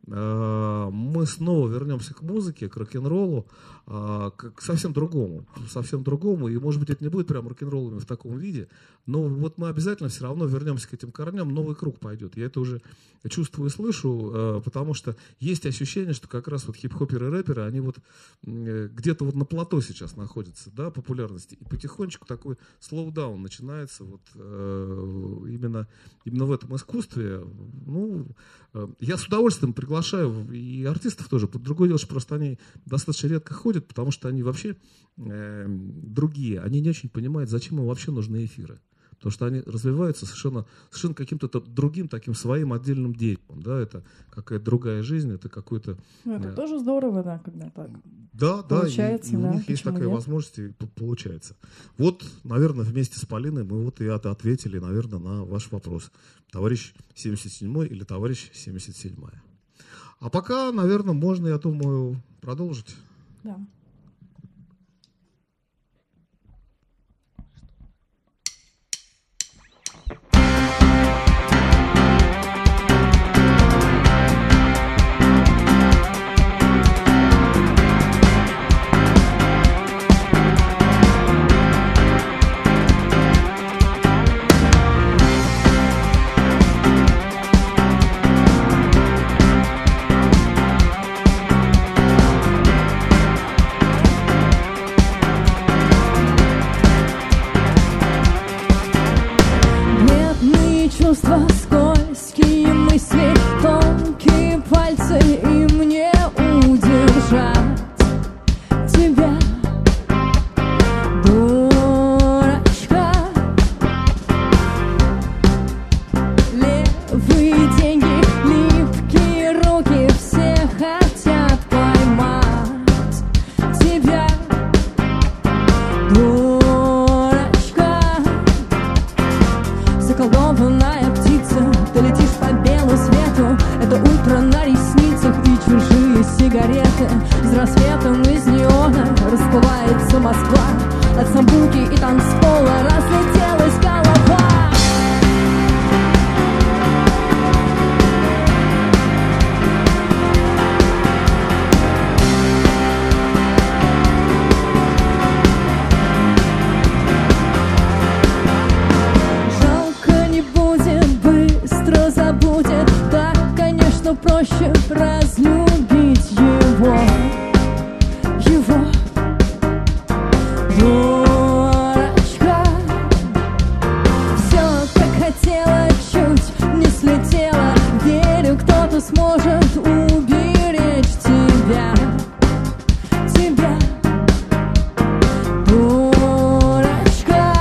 [SPEAKER 2] мы снова вернемся к музыке, к рок-н-роллу, к совсем другому, совсем другому, и, может быть, это не будет прям рок-н-роллами в таком виде, но вот мы обязательно все равно вернемся к этим корням, новый круг пойдет. Я это уже чувствую и слышу, потому что есть ощущение, что как раз вот хип-хоперы и рэперы, они вот где-то вот на плато сейчас находятся, да, популярности, и потихонечку такой слоудаун начинается вот именно, именно в этом искусстве. Ну, я с удовольствием приглашаю и артистов тоже. Другое дело, что просто они достаточно редко ходят, потому что они вообще э, другие. Они не очень понимают, зачем им вообще нужны эфиры. Потому что они развиваются совершенно, совершенно каким-то другим, таким своим отдельным деятелем. Да? Это какая-то другая жизнь, это какой-то...
[SPEAKER 4] Ну, это
[SPEAKER 2] э,
[SPEAKER 4] тоже здорово, да, когда так
[SPEAKER 2] да,
[SPEAKER 4] получается.
[SPEAKER 2] Да, и, и
[SPEAKER 4] да,
[SPEAKER 2] у них есть такая
[SPEAKER 4] нет?
[SPEAKER 2] возможность, и получается. Вот, наверное, вместе с Полиной мы вот и ответили, наверное, на ваш вопрос. Товарищ семьдесят седьмой или товарищ семьдесят седьмая. А пока, наверное, можно, я думаю, продолжить.
[SPEAKER 4] Да. Чувства, скользкие мысли, тонкие пальцы, и мне удержать тебя, дурачка. Левые деньги, липкие руки, все хотят поймать тебя, дурачка. Заколдованная птица, ты летишь по белу свету. Это утро на ресницах и чужие сигареты. С рассветом из неона расплывается Москва. От самбуки и танцпола разлетелась голова. Забудет, так, конечно, проще разлюбить его, его, дурачка. Все, как хотела, чуть не слетела. Верю, кто-то сможет уберечь тебя, тебя, дурачка.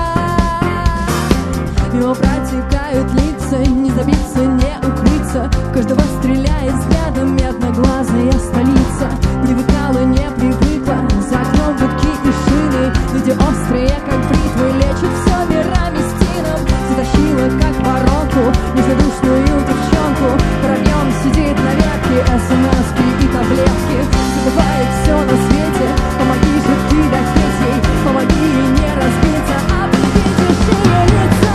[SPEAKER 4] Его протекают лица, не забиться, не укрыться. В каждого стреляет взглядом медноглазая столица. Привыкала, не привыкла, за окном гудки и шины. Люди острые, как бритвы, лечат все мирами стеном. Затащила, как воронку, незадушную девчонку. Воробьем сидит на ветке, смс-ки и таблетки. Забывает все на свете, помоги же ты допеть ей. Помоги ей не разбиться, а победишь ее лица.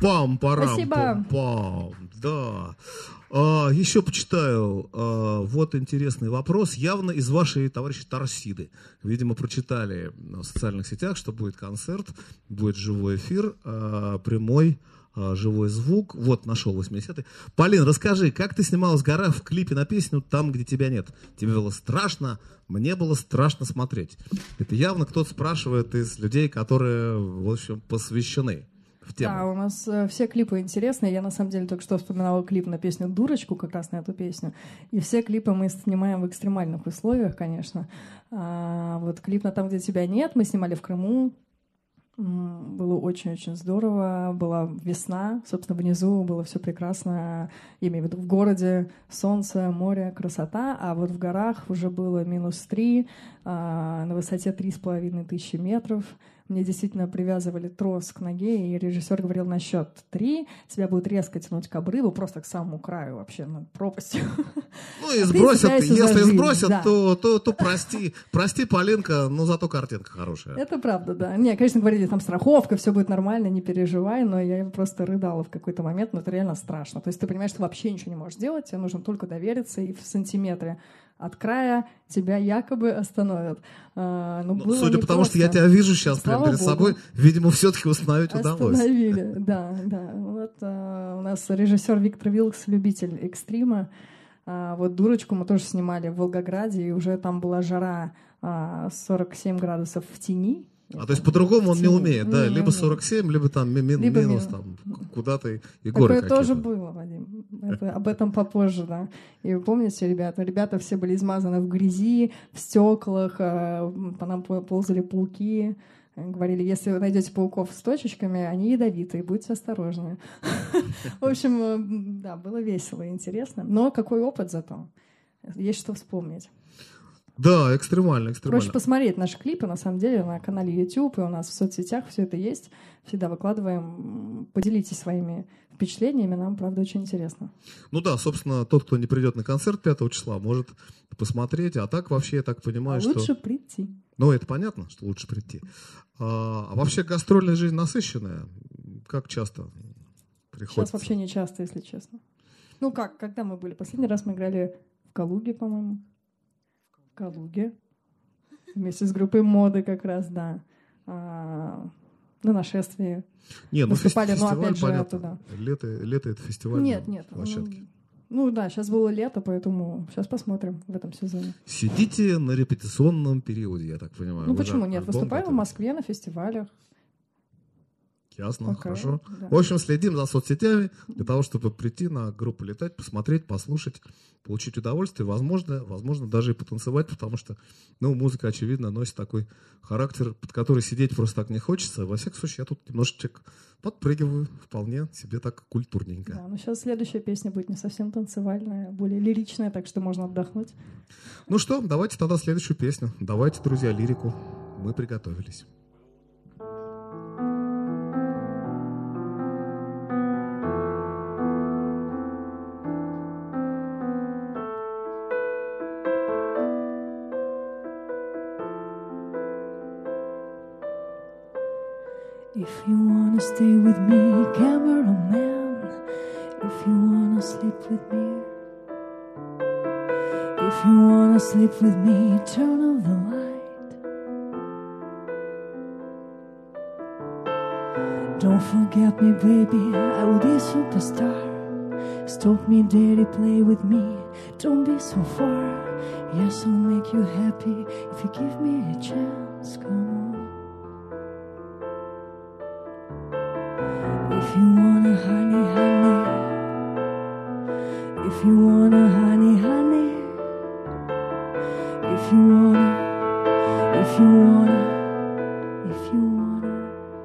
[SPEAKER 2] Пам-парам.
[SPEAKER 4] Спасибо.
[SPEAKER 2] Пам-пам. Да. А, еще почитаю. А, вот интересный вопрос. Явно из вашей, товарищи, Торсиды. Видимо, прочитали в социальных сетях, что будет концерт, будет живой эфир, а, прямой, а, живой звук. Вот, нашел восьмидесятый. Полин, расскажи, как ты снималась в горах в клипе на песню «Там, где тебя нет»? Тебе было страшно? Мне было страшно смотреть. Это явно кто-то спрашивает из людей, которые, в общем, посвящены в тему.
[SPEAKER 4] Да, у нас э, все клипы интересные. Я, на самом деле, только что вспоминала клип на песню «Дурочку», как раз на эту песню. И все клипы мы снимаем в экстремальных условиях, конечно. А, вот клип на «Там, где тебя нет» мы снимали в Крыму. Было очень-очень здорово. Была весна, собственно, внизу было все прекрасно. Я имею в виду в городе солнце, море, красота. А вот в горах уже было минус три, а, на высоте три с половиной тысячи метров. Мне действительно привязывали трос к ноге, и режиссер говорил: на счет три тебя будет резко тянуть к обрыву, просто к самому краю вообще, ну, пропастью.
[SPEAKER 2] Ну и сбросят, если сбросят, да. то, то, то прости, прости, Полинка, но зато картинка хорошая.
[SPEAKER 4] Это правда, да. Не, конечно, говорили, там страховка, все будет нормально, не переживай, но я просто рыдала в какой-то момент, но это реально страшно. То есть ты понимаешь, что вообще ничего не можешь делать, тебе нужно только довериться, и в сантиметре от края тебя якобы остановят. А, но
[SPEAKER 2] ну, судя по тому, что я тебя вижу сейчас прямо перед Богу. собой, видимо, все-таки установить удалось.
[SPEAKER 4] Остановили, да, да. Вот а, у нас режиссер Виктор Вилкс, любитель экстрима. А, вот «Дурочку» мы тоже снимали в Волгограде, и уже там была жара а, сорок семь градусов в тени.
[SPEAKER 2] А то есть по-другому он не умеет, да? Либо сорок семь, либо там ми- ми- либо минус, там, куда-то и горы
[SPEAKER 4] какие-то. Такое тоже было, Вадим. Это, об этом попозже, да. И вы помните, ребята? Ребята все были измазаны в грязи, в стеклах, по нам ползали пауки. Говорили, если вы найдете пауков с точечками, они ядовитые, будьте осторожны. В общем, да, было весело и интересно. Но какой опыт зато. Есть что вспомнить.
[SPEAKER 2] Да, экстремально, экстремально.
[SPEAKER 4] Проще посмотреть наши клипы, на самом деле, на канале YouTube, и у нас в соцсетях все это есть. Всегда выкладываем. Поделитесь своими впечатлениями, нам, правда, очень интересно.
[SPEAKER 2] Ну да, собственно, тот, кто не придет на концерт пятого числа, может посмотреть. А так вообще, я так понимаю,
[SPEAKER 4] а
[SPEAKER 2] что...
[SPEAKER 4] лучше прийти.
[SPEAKER 2] Ну, это понятно, что лучше прийти. А, а вообще гастрольная жизнь насыщенная? Как часто приходится?
[SPEAKER 4] Сейчас вообще не часто, если честно. Ну как, когда мы были? Последний раз мы играли в Калуге, по-моему. В Калуге. Вместе с группой «Моды» как раз, да. А, на нашествии.
[SPEAKER 2] Нет, ну
[SPEAKER 4] выступали,
[SPEAKER 2] фестиваль,
[SPEAKER 4] но опять же
[SPEAKER 2] понятно.
[SPEAKER 4] Туда.
[SPEAKER 2] Лето, лето — это фестиваль.
[SPEAKER 4] Нет, нет.
[SPEAKER 2] Площадки.
[SPEAKER 4] Ну, ну да, сейчас было лето, поэтому сейчас посмотрим в этом сезоне.
[SPEAKER 2] Сидите на репетиционном периоде, я так понимаю.
[SPEAKER 4] Ну почему нет? Выступаем в Москве на фестивалях.
[SPEAKER 2] Ясно,
[SPEAKER 4] Пока,
[SPEAKER 2] хорошо.
[SPEAKER 4] Да.
[SPEAKER 2] В общем, следим за соцсетями для того, чтобы прийти на группу «Летать», посмотреть, послушать, получить удовольствие, возможно, возможно, даже и потанцевать, потому что, ну, музыка, очевидно, носит такой характер, под который сидеть просто так не хочется. Во всяком случае, я тут немножечко подпрыгиваю, вполне себе так культурненько.
[SPEAKER 4] Да, но сейчас следующая песня будет не совсем танцевальная, более лиричная, так что можно отдохнуть.
[SPEAKER 2] Ну что, давайте тогда следующую песню. Давайте, друзья, лирику. Мы приготовились.
[SPEAKER 3] If you wanna stay with me, cameraman. If you wanna sleep with me. If you wanna sleep with me, turn off the light. Don't forget me, baby, I will be superstar. Stalk me, daddy, play with me. Don't be so far. Yes, I'll make you happy if you give me a chance. Come on. If you wanna honey, honey. If you wanna honey, honey. If you wanna, if you wanna, if you wanna.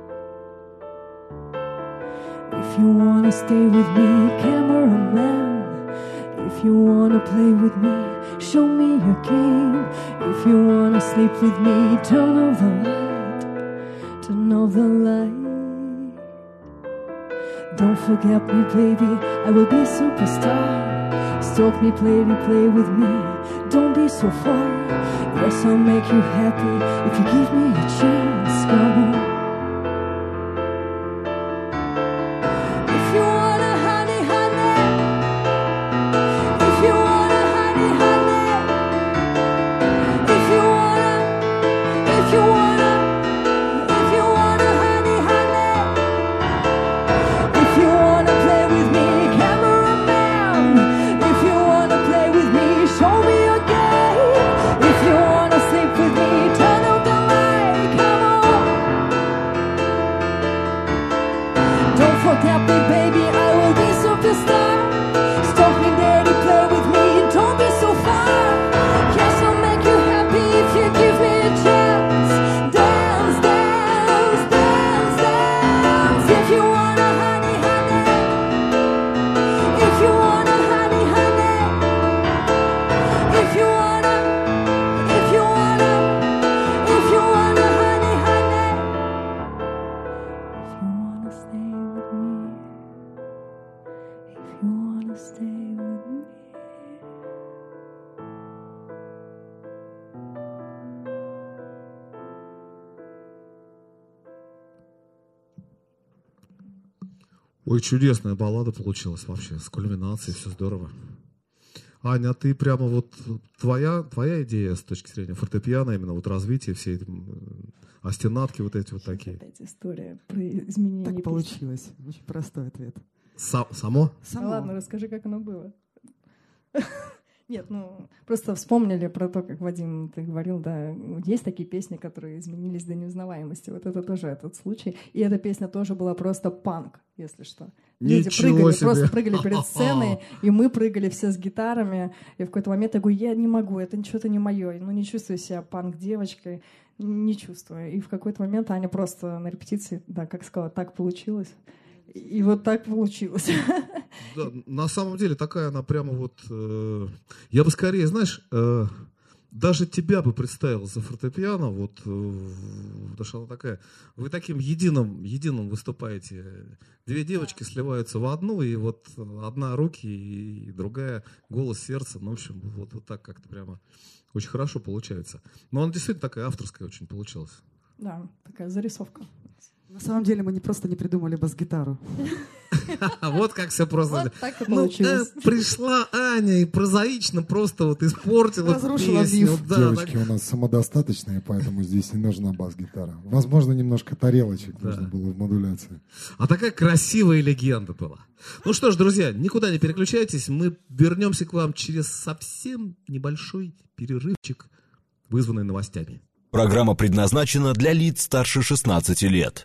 [SPEAKER 3] If you wanna stay with me, cameraman. If you wanna play with me, show me your game. If you wanna sleep with me, turn off the light. Turn off the light. Don't forget me, baby, I will be superstar. Stalk me, play, play with me. Don't be so far. Yes, I'll make you happy if you give me a chance. Come on.
[SPEAKER 2] Ой, чудесная баллада получилась вообще, с кульминацией, все здорово. Аня, а ты прямо вот, твоя, твоя идея с точки зрения фортепиано, именно вот развитие всей этой остенатки вот эти вот такие?
[SPEAKER 4] Опять история про изменение.
[SPEAKER 5] Так получилось, очень простой ответ.
[SPEAKER 2] Са- само?
[SPEAKER 5] Само.
[SPEAKER 4] Ну, ладно, расскажи, как оно было. Нет, ну, просто вспомнили про то, как Вадим, ты говорил, да, есть такие песни, которые изменились до неузнаваемости. Вот это тоже этот случай. И эта песня тоже была просто панк, если что. Люди
[SPEAKER 2] Ничего
[SPEAKER 4] прыгали,
[SPEAKER 2] себе.
[SPEAKER 4] просто прыгали перед сценой, и мы прыгали все с гитарами. И в какой-то момент я говорю, я не могу, это что-то не мое. Ну, не чувствую себя панк-девочкой, не чувствую. И в какой-то момент Аня просто на репетиции, да, как сказала, так получилось. И вот так получилось.
[SPEAKER 2] Да, на самом деле такая она прямо вот... Э, я бы скорее, знаешь, э, даже тебя бы представил за фортепиано, вот, э, потому что она такая... Вы таким единым, единым выступаете. Две девочки сливаются в одну, и вот одна руки, и другая голос, сердце. Ну, в общем, вот, вот так как-то прямо очень хорошо получается. Но она действительно такая авторская очень получилась.
[SPEAKER 4] Да, такая зарисовка.
[SPEAKER 5] На самом деле мы не просто не придумали бас-гитару.
[SPEAKER 2] Вот как все просто.
[SPEAKER 4] Вот так и
[SPEAKER 2] Ну,
[SPEAKER 4] получилось.
[SPEAKER 2] пришла Аня и прозаично просто вот испортила
[SPEAKER 5] Разрушила
[SPEAKER 2] песню.
[SPEAKER 5] миф.
[SPEAKER 2] Да,
[SPEAKER 6] Девочки
[SPEAKER 2] так-
[SPEAKER 6] у нас самодостаточные, поэтому здесь не нужна бас-гитара. Возможно, немножко тарелочек
[SPEAKER 2] Да.
[SPEAKER 6] нужно было в модуляции.
[SPEAKER 2] А такая красивая легенда была. Ну что ж, друзья, никуда не переключайтесь. Мы вернемся к вам через совсем небольшой перерывчик, вызванный новостями.
[SPEAKER 1] Программа предназначена для лиц старше шестнадцати лет.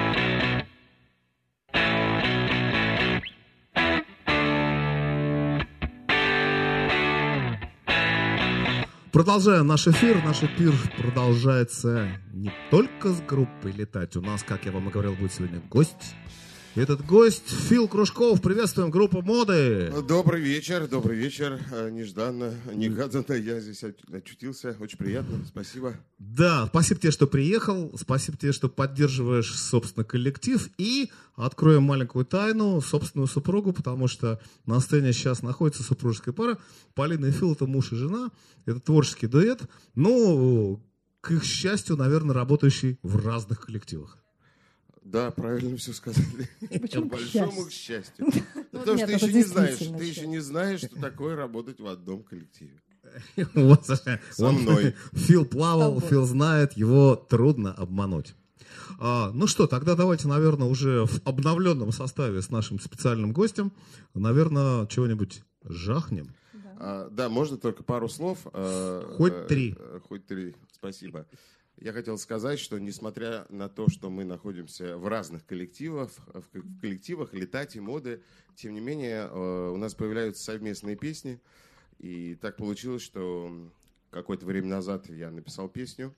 [SPEAKER 2] Продолжаем наш эфир. Наш эфир продолжается не только с группой «Летать». У нас, как я вам и говорил, будет сегодня гость. Этот гость Фил Кружков. Приветствуем группу «Моды».
[SPEAKER 7] Добрый вечер, добрый вечер. Нежданно, негаданно я здесь очутился. Очень приятно, спасибо.
[SPEAKER 2] Да, спасибо тебе, что приехал. Спасибо тебе, что поддерживаешь, собственно, коллектив. И откроем маленькую тайну, собственную супругу, потому что на сцене сейчас находится супружеская пара. Полина и Фил — это муж и жена. Это творческий дуэт. Ну, к их счастью, наверное, работающий в разных коллективах.
[SPEAKER 7] Да, правильно все сказали.
[SPEAKER 4] Почему
[SPEAKER 7] К
[SPEAKER 4] к
[SPEAKER 7] большому
[SPEAKER 4] счастью?
[SPEAKER 7] к счастью. Потому
[SPEAKER 4] нет,
[SPEAKER 7] что ты
[SPEAKER 4] это
[SPEAKER 7] еще не знаешь,
[SPEAKER 4] действительно
[SPEAKER 7] ты
[SPEAKER 4] счастье.
[SPEAKER 7] еще не знаешь, что такое работать в одном коллективе.
[SPEAKER 2] Вот,
[SPEAKER 7] Со
[SPEAKER 2] он-
[SPEAKER 7] мной.
[SPEAKER 2] Фил плавал,
[SPEAKER 4] С тобой.
[SPEAKER 2] Фил знает, его трудно обмануть. А, ну что, тогда давайте, наверное, уже в обновленном составе с нашим специальным гостем, наверное, чего-нибудь жахнем.
[SPEAKER 7] А, да, можно только пару слов. А,
[SPEAKER 2] Хоть
[SPEAKER 7] а,
[SPEAKER 2] три.
[SPEAKER 7] а, Хоть три, спасибо. Я хотел сказать, что несмотря на то, что мы находимся в разных коллективах, в ко- в коллективах «Летать» и «Моды», тем не менее э, у нас появляются совместные песни. И так получилось, что какое-то время назад я написал песню,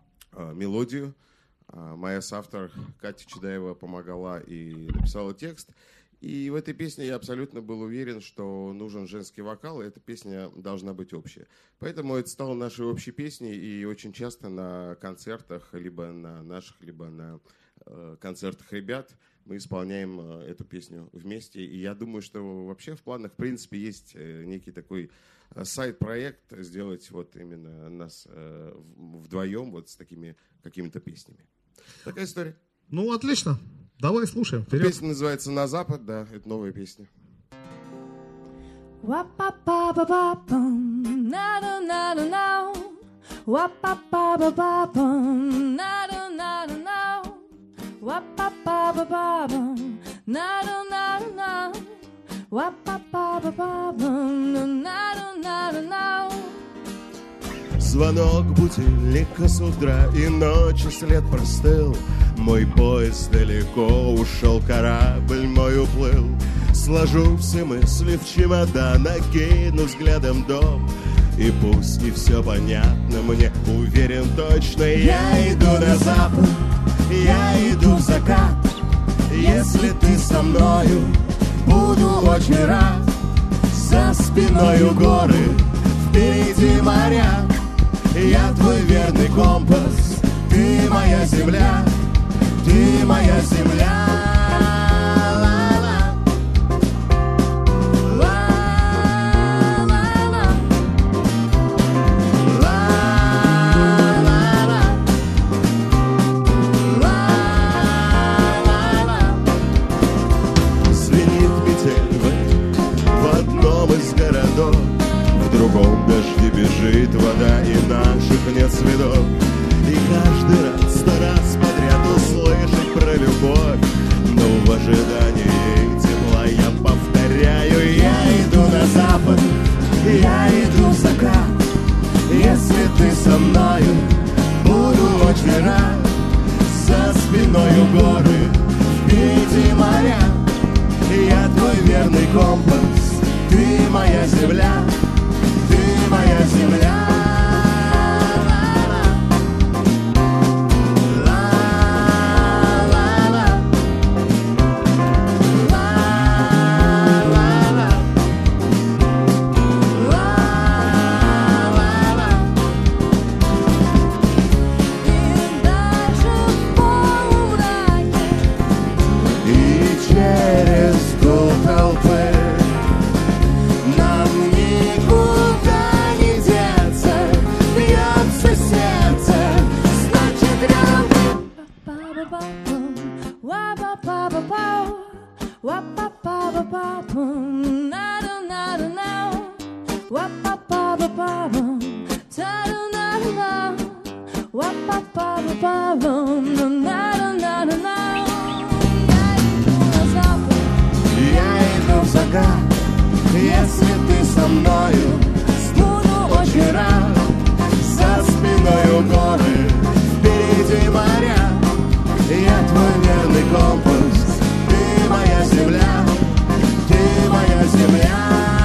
[SPEAKER 7] э, мелодию. А моя соавтор Катя Чедаева помогала и написала текст. И в этой песне я абсолютно был уверен, что нужен женский вокал, и эта песня должна быть общая. Поэтому это стало нашей общей песней, и очень часто на концертах, либо на наших, либо на э, концертах ребят, мы исполняем э, эту песню вместе. И я думаю, что вообще в планах, в принципе, есть э, некий такой э, сайд-проект, сделать вот именно нас э, в- вдвоем вот с такими какими-то песнями. Такая история.
[SPEAKER 2] Ну, отлично. Давай слушаем. Вперед.
[SPEAKER 7] Песня называется «На запад», да, это новая песня.
[SPEAKER 3] Wa-pa-pa-ba-ba-bum, na-do-na-do-now. Wa-pa-pa-ba-ba-bum, na-do-na-do-now. Wa-pa-pa-ba-ba-bum, na-do-na-do-now. Wa-pa-pa-ba-ba-bum, na-do-na-do-now.
[SPEAKER 7] Звонок будильника с утра, и ночи след простыл. Мой поезд далеко ушел, корабль мой уплыл. Сложу все мысли в чемодан, окину взглядом дом. И пусть не все понятно мне, уверен точно, я иду на запад, я иду в закат. Если ты со мною, буду очень рад. За спиною горы, впереди моря. Я твой верный компас, ты моя земля, ты моя земля. Ла-ла. Ла-ла-ла. Ла-ла-ла. Ла-ла-ла.
[SPEAKER 8] горы, впереди моря. Я твой верный компас, ты моя земля, ты моя земля. Если ты со мною, буду очень рад. За спиною горы, впереди моря. Я твой верный компас, ты моя земля, ты моя земля.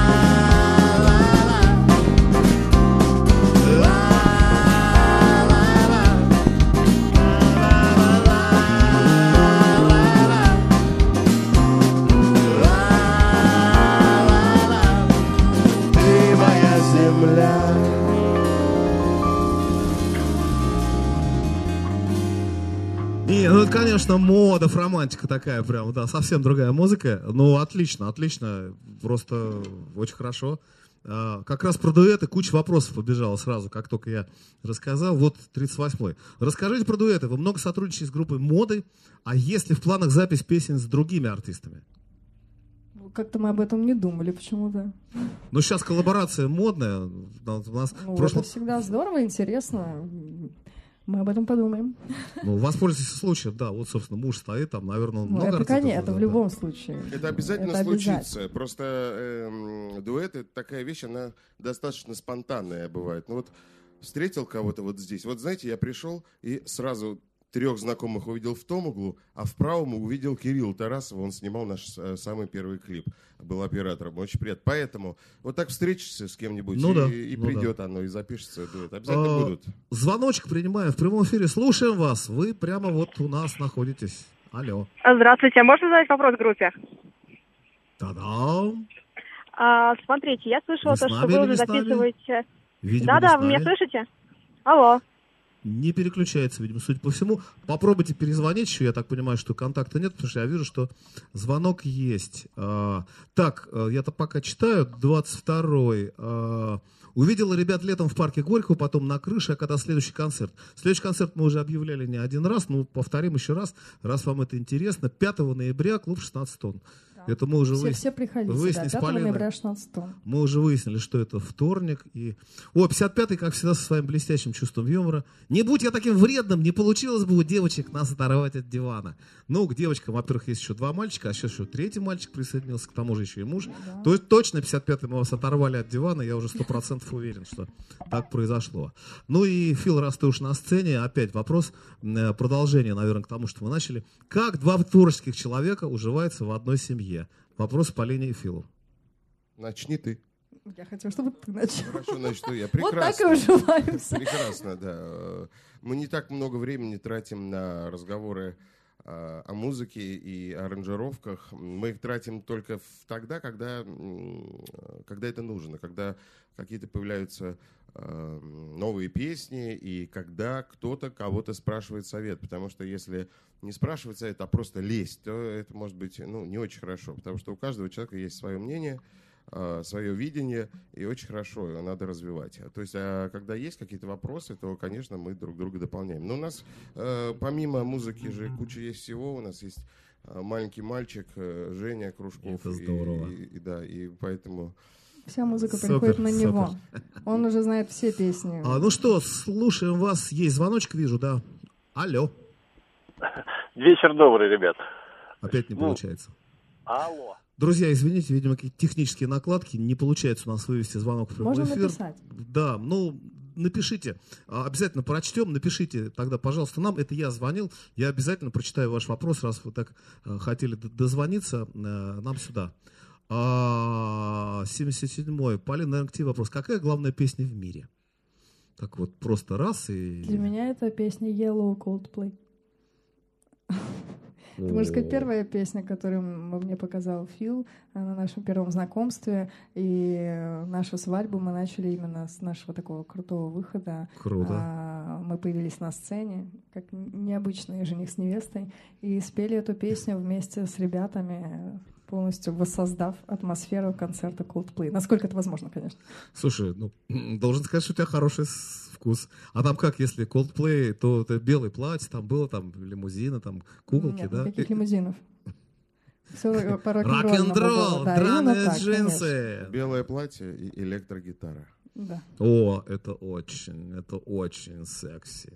[SPEAKER 2] Не, ну это, конечно, мода, романтика такая прям, да, совсем другая музыка. Ну, отлично, отлично, просто очень хорошо. А, как раз про дуэты куча вопросов побежала сразу, как только я рассказал. Вот тридцать восьмой. Расскажите про дуэты. Вы много сотрудничаете с группой «Моды», а есть ли в планах запись песен с другими артистами?
[SPEAKER 4] Как-то мы об этом не думали почему-то.
[SPEAKER 2] Ну, сейчас коллаборация модная. У нас
[SPEAKER 4] ну,
[SPEAKER 2] прошлом...
[SPEAKER 4] Это всегда здорово, интересно. Мы об этом подумаем.
[SPEAKER 2] Ну, воспользуйтесь случаем, да, вот, собственно, муж стоит, там, наверное,
[SPEAKER 4] ну,
[SPEAKER 2] много
[SPEAKER 4] это,
[SPEAKER 2] артистов.
[SPEAKER 4] конечно, это в любом случае.
[SPEAKER 7] Это обязательно
[SPEAKER 4] это
[SPEAKER 7] случится.
[SPEAKER 4] Обязательно.
[SPEAKER 7] Просто э, дуэт — это такая вещь, она достаточно спонтанная бывает. Ну вот встретил кого-то вот здесь. Вот знаете, я пришел и сразу трех знакомых увидел в том углу, а в правом увидел Кирилла Тарасова. Он снимал наш э, самый первый клип. Был оператором. Очень приятно. Поэтому вот так встретишься с кем-нибудь,
[SPEAKER 2] ну
[SPEAKER 7] и,
[SPEAKER 2] да,
[SPEAKER 7] и
[SPEAKER 2] ну
[SPEAKER 7] придет
[SPEAKER 2] да.
[SPEAKER 7] оно, и запишется дуэт. Обязательно
[SPEAKER 2] а,
[SPEAKER 7] будут.
[SPEAKER 2] Звоночек принимаем в прямом эфире. Слушаем вас. Вы прямо вот у нас находитесь. Алло.
[SPEAKER 9] Здравствуйте. Можно задать вопрос группе?
[SPEAKER 2] Та-дам.
[SPEAKER 9] А, смотрите, я слышала то, что вы уже записываете...
[SPEAKER 2] Да-да,
[SPEAKER 9] вы меня слышите? Алло.
[SPEAKER 2] Не переключается, видимо, судя по всему. Попробуйте перезвонить еще, я так понимаю, что контакта нет, потому что я вижу, что звонок есть. А, так, я-то пока читаю, двадцать второй. А, увидела ребят летом в парке Горького, потом на крыше, а когда следующий концерт? Следующий концерт мы уже объявляли не один раз, но повторим еще раз, раз вам это интересно. пятого ноября, клуб шестнадцать тонн. Это мы уже
[SPEAKER 4] все,
[SPEAKER 2] выяс...
[SPEAKER 4] все приходите,
[SPEAKER 2] выяснили
[SPEAKER 4] да,
[SPEAKER 2] с Полиной.
[SPEAKER 4] ноября шестнадцать тонн.
[SPEAKER 2] Мы уже выяснили, что это вторник. И... О, пятьдесят пятый, как всегда, со своим блестящим чувством юмора. Не будь я таким вредным, не получилось бы у девочек нас оторвать от дивана. Ну, к девочкам, во-первых, есть еще два мальчика, а сейчас еще третий мальчик присоединился, к тому же еще и муж. Да. То есть точно пятьдесят пятый мы вас оторвали от дивана, я уже сто процентов уверен, что так произошло. Ну и, Фил, раз ты уж на сцене, опять вопрос, продолжение, наверное, к тому, что мы начали. Как два творческих человека уживаются в одной семье? Вопрос Полине и Филу.
[SPEAKER 7] Начни ты.
[SPEAKER 4] Я хочу, чтобы ты начал.
[SPEAKER 7] Хорошо, начну я. Прекрасно.
[SPEAKER 4] Вот так и уживаемся.
[SPEAKER 7] Прекрасно, да. Мы не так много времени тратим на разговоры о музыке и аранжировках. Мы их тратим только тогда, когда, когда это нужно, когда какие-то появляются новые песни, и когда кто-то кого-то спрашивает совет. Потому что если не спрашивать совет, а просто лезть, то это может быть ну, не очень хорошо. Потому что у каждого человека есть свое мнение, свое видение, и очень хорошо его надо развивать. То есть, а когда есть какие-то вопросы, то, конечно, мы друг друга дополняем. Но у нас, помимо музыки же, куча есть всего. У нас есть маленький мальчик Женя Кружков.
[SPEAKER 2] Это здорово.
[SPEAKER 7] И, и, да, и поэтому...
[SPEAKER 4] Вся музыка
[SPEAKER 2] супер,
[SPEAKER 4] приходит на
[SPEAKER 2] супер.
[SPEAKER 4] него. Он уже знает все песни.
[SPEAKER 2] А, ну что, слушаем вас. Есть звоночек, вижу, да. Алло.
[SPEAKER 10] Вечер добрый, ребят.
[SPEAKER 2] Опять не
[SPEAKER 10] ну,
[SPEAKER 2] получается.
[SPEAKER 10] Алло.
[SPEAKER 2] Друзья, извините, видимо, какие-то технические накладки. Не получается у нас вывести звонок в прямой
[SPEAKER 4] Можно
[SPEAKER 2] эфир.
[SPEAKER 4] написать.
[SPEAKER 2] Да, ну, напишите, обязательно прочтем, напишите тогда, пожалуйста, нам. Это я звонил, я обязательно прочитаю ваш вопрос, раз вы так хотели дозвониться нам сюда. семьдесят седьмой. Полина, наверное, к тебе вопрос. Какая главная песня в мире? Так вот, просто раз и...
[SPEAKER 4] Для меня это песня Yellow Coldplay. Это, можно сказать, первая песня, которую мне показал Фил на нашем первом знакомстве. И нашу свадьбу мы начали именно с нашего такого крутого выхода.
[SPEAKER 2] Круто.
[SPEAKER 4] Мы появились на сцене, как необычные жених с невестой, и спели эту песню вместе с ребятами, полностью воссоздав атмосферу концерта Coldplay. Насколько это возможно, конечно.
[SPEAKER 2] Слушай, ну, должен сказать, что у тебя хороший вкус. А там как, если Coldplay, то это белое платье, там было там лимузины, там куколки,
[SPEAKER 4] Нет,
[SPEAKER 2] да?
[SPEAKER 4] никаких лимузинов.
[SPEAKER 2] Рок-н-ролл, драные джинсы.
[SPEAKER 7] Белое платье и электрогитара.
[SPEAKER 4] Да.
[SPEAKER 2] О, это очень, это очень секси.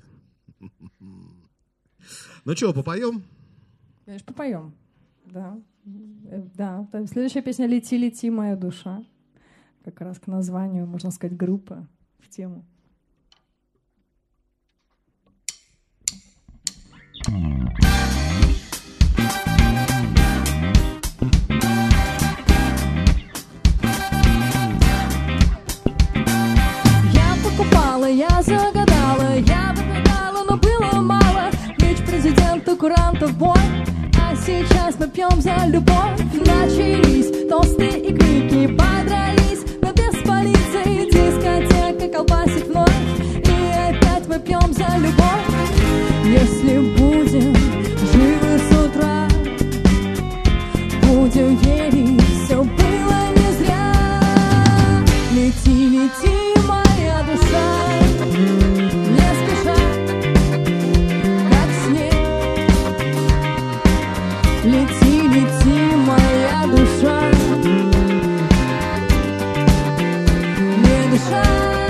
[SPEAKER 2] Ну что, попоем?
[SPEAKER 4] Конечно, попоем. Да. Да. Следующая песня «Лети, лети, моя душа». Как раз к названию, можно сказать, группа в тему. Я покупала, я загадала, я выгадала, но было мало. Речь президента, курантов, бой. А сейчас мы пьем за любовь. Начались тосты и крики, подрались, но без полиции. Дискотека колбасит вновь, и опять мы пьем за любовь. Если будем живы с утра, будем верить, все было не зря. Лети, лети, моя душа, не спеша, как снег. Лети, лети, моя душа, не дыша.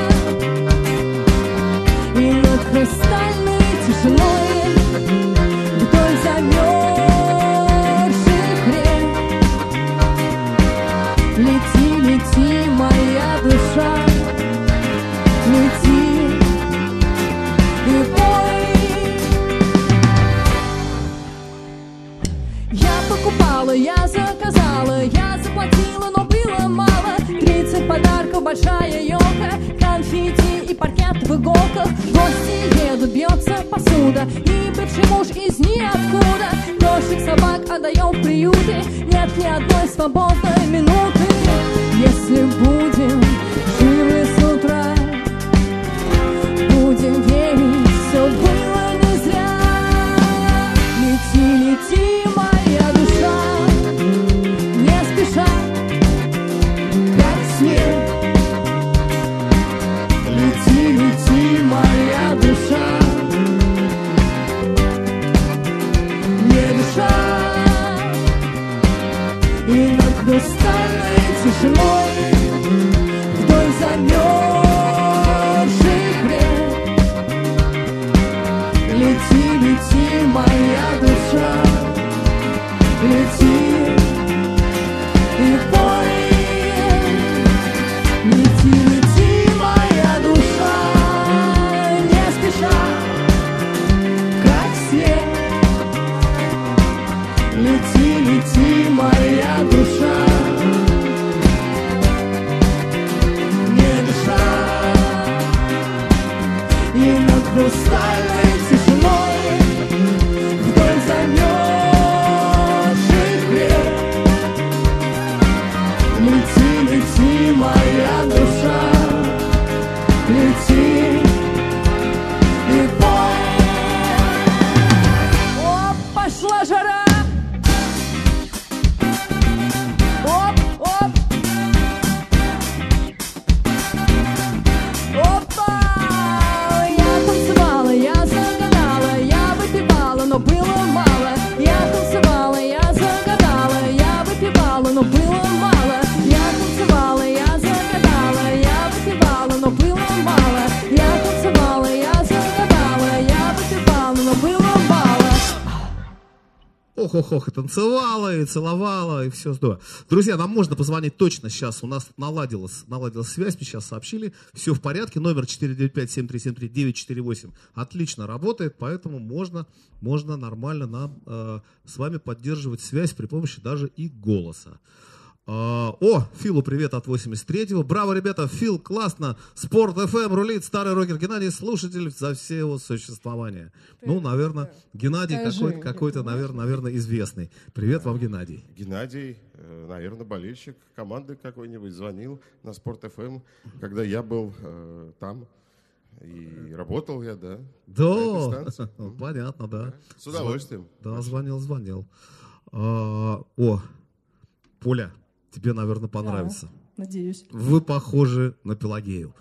[SPEAKER 4] И над хрустальной тишиной вдоль замерзших рек. Лети, лети, моя душа, лети и пой. Я покупала, я заказала, я заплатила, но было мало. Тридцать подарков, большая елка, конфетти и паркет в иголках. Гости едут, бьется посуда, и бывший муж из ниоткуда. Крошек собак отдаем в приюты, нет ни одной свободной минуты. Если будем живы с утра, будем верить, все было не зря. Лети, лети, моя душа, не спеша, как снег. Лети, лети, моя душа, не дыша. И над хрустальной тишиной вдоль замерзших рек. Лети, лети, моя душа, лети и пой. Лети, лети, моя душа, не спеша, как снег. Лети, лети, моя душа, не дыша. И над хрустальной тишиной
[SPEAKER 2] ох-ох-ох, и танцевала, и целовала, и все здорово. Друзья, нам можно позвонить точно сейчас. У нас наладилась, наладилась связь, мне сейчас сообщили. Все в порядке. Номер четыре девять пять семь три семь три девять четыре восемь отлично работает, поэтому можно, можно нормально нам э, с вами поддерживать связь при помощи даже и голоса. Uh, о, Филу привет от восемьдесят третьего. Браво, ребята, Фил, классно. Спорт эф эм рулит, старый рокер Геннадий, слушатель за все его существование. Ты, ну, наверное, ты, Геннадий какой-то, какой-то наверное, наверное, известный. Привет вам, Геннадий.
[SPEAKER 7] Геннадий, наверное, болельщик команды какой-нибудь, звонил на Спорт эф эм, когда я был э, там. И работал я, да.
[SPEAKER 2] Да, понятно, да.
[SPEAKER 7] С удовольствием.
[SPEAKER 2] Да, звонил, звонил. Uh, о, Поля. Тебе, наверное, понравится.
[SPEAKER 4] Да, надеюсь.
[SPEAKER 2] Вы похожи на Пелагею.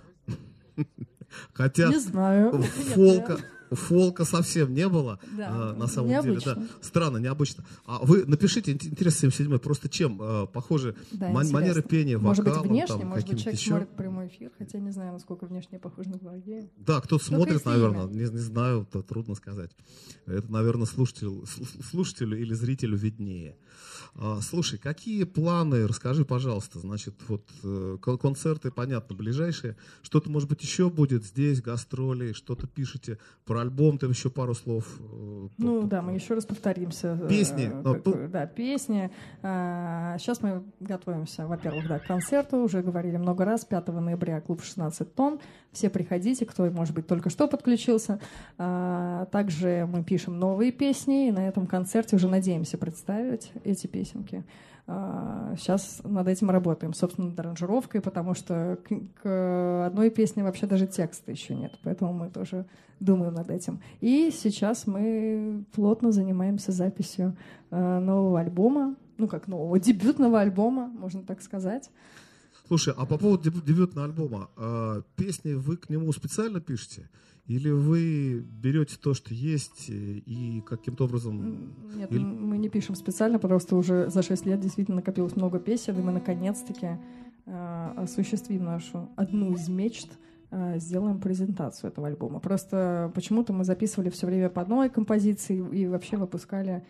[SPEAKER 2] Хотя
[SPEAKER 4] не знаю.
[SPEAKER 2] Фолка, фолка совсем не было, да, а, на самом
[SPEAKER 4] необычно.
[SPEAKER 2] деле. Да. Странно, необычно. А вы напишите, интересно, семьдесят седьмой, просто чем а, похожи
[SPEAKER 4] да,
[SPEAKER 2] ман- манеры пения, вокалом,
[SPEAKER 4] может быть, внешне,
[SPEAKER 2] там,
[SPEAKER 4] может быть, человек
[SPEAKER 2] еще?
[SPEAKER 4] смотрит прямой эфир, хотя не знаю, насколько внешне похож на Пелагею.
[SPEAKER 2] Да, кто-то смотрит, наверное, не, не знаю, то трудно сказать. Это, наверное, слушателю, слушателю или зрителю виднее. Слушай, какие планы, расскажи, пожалуйста, значит, вот концерты, понятно, ближайшие, что-то, может быть, еще будет здесь, гастроли, что-то пишете про альбом, там еще пару слов.
[SPEAKER 4] Ну да, мы еще раз повторимся.
[SPEAKER 2] Песни.
[SPEAKER 4] Как, да, песни. Сейчас мы готовимся, во-первых, да, к концерту, уже говорили много раз, пятого ноября, клуб шестнадцать тонн, все приходите, кто, может быть, только что подключился. Также мы пишем новые песни, и на этом концерте уже надеемся представить эти песни. Песенки. Сейчас над этим работаем, собственно, над аранжировкой, потому что к, к одной песне вообще даже текста еще нет, поэтому мы тоже думаем над этим. И сейчас мы плотно занимаемся записью нового альбома, ну как нового, дебютного альбома, можно так сказать.
[SPEAKER 2] Слушай, а по поводу дебютного альбома, песни вы к нему специально пишете? Или вы берете то, что есть, и каким-то образом...
[SPEAKER 4] Нет,
[SPEAKER 2] Или...
[SPEAKER 4] мы не пишем специально, просто уже за шесть лет действительно накопилось много песен, и мы наконец-таки э, осуществим нашу одну из мечт, э, сделаем презентацию этого альбома. Просто почему-то мы записывали все время по одной композиции и вообще выпускали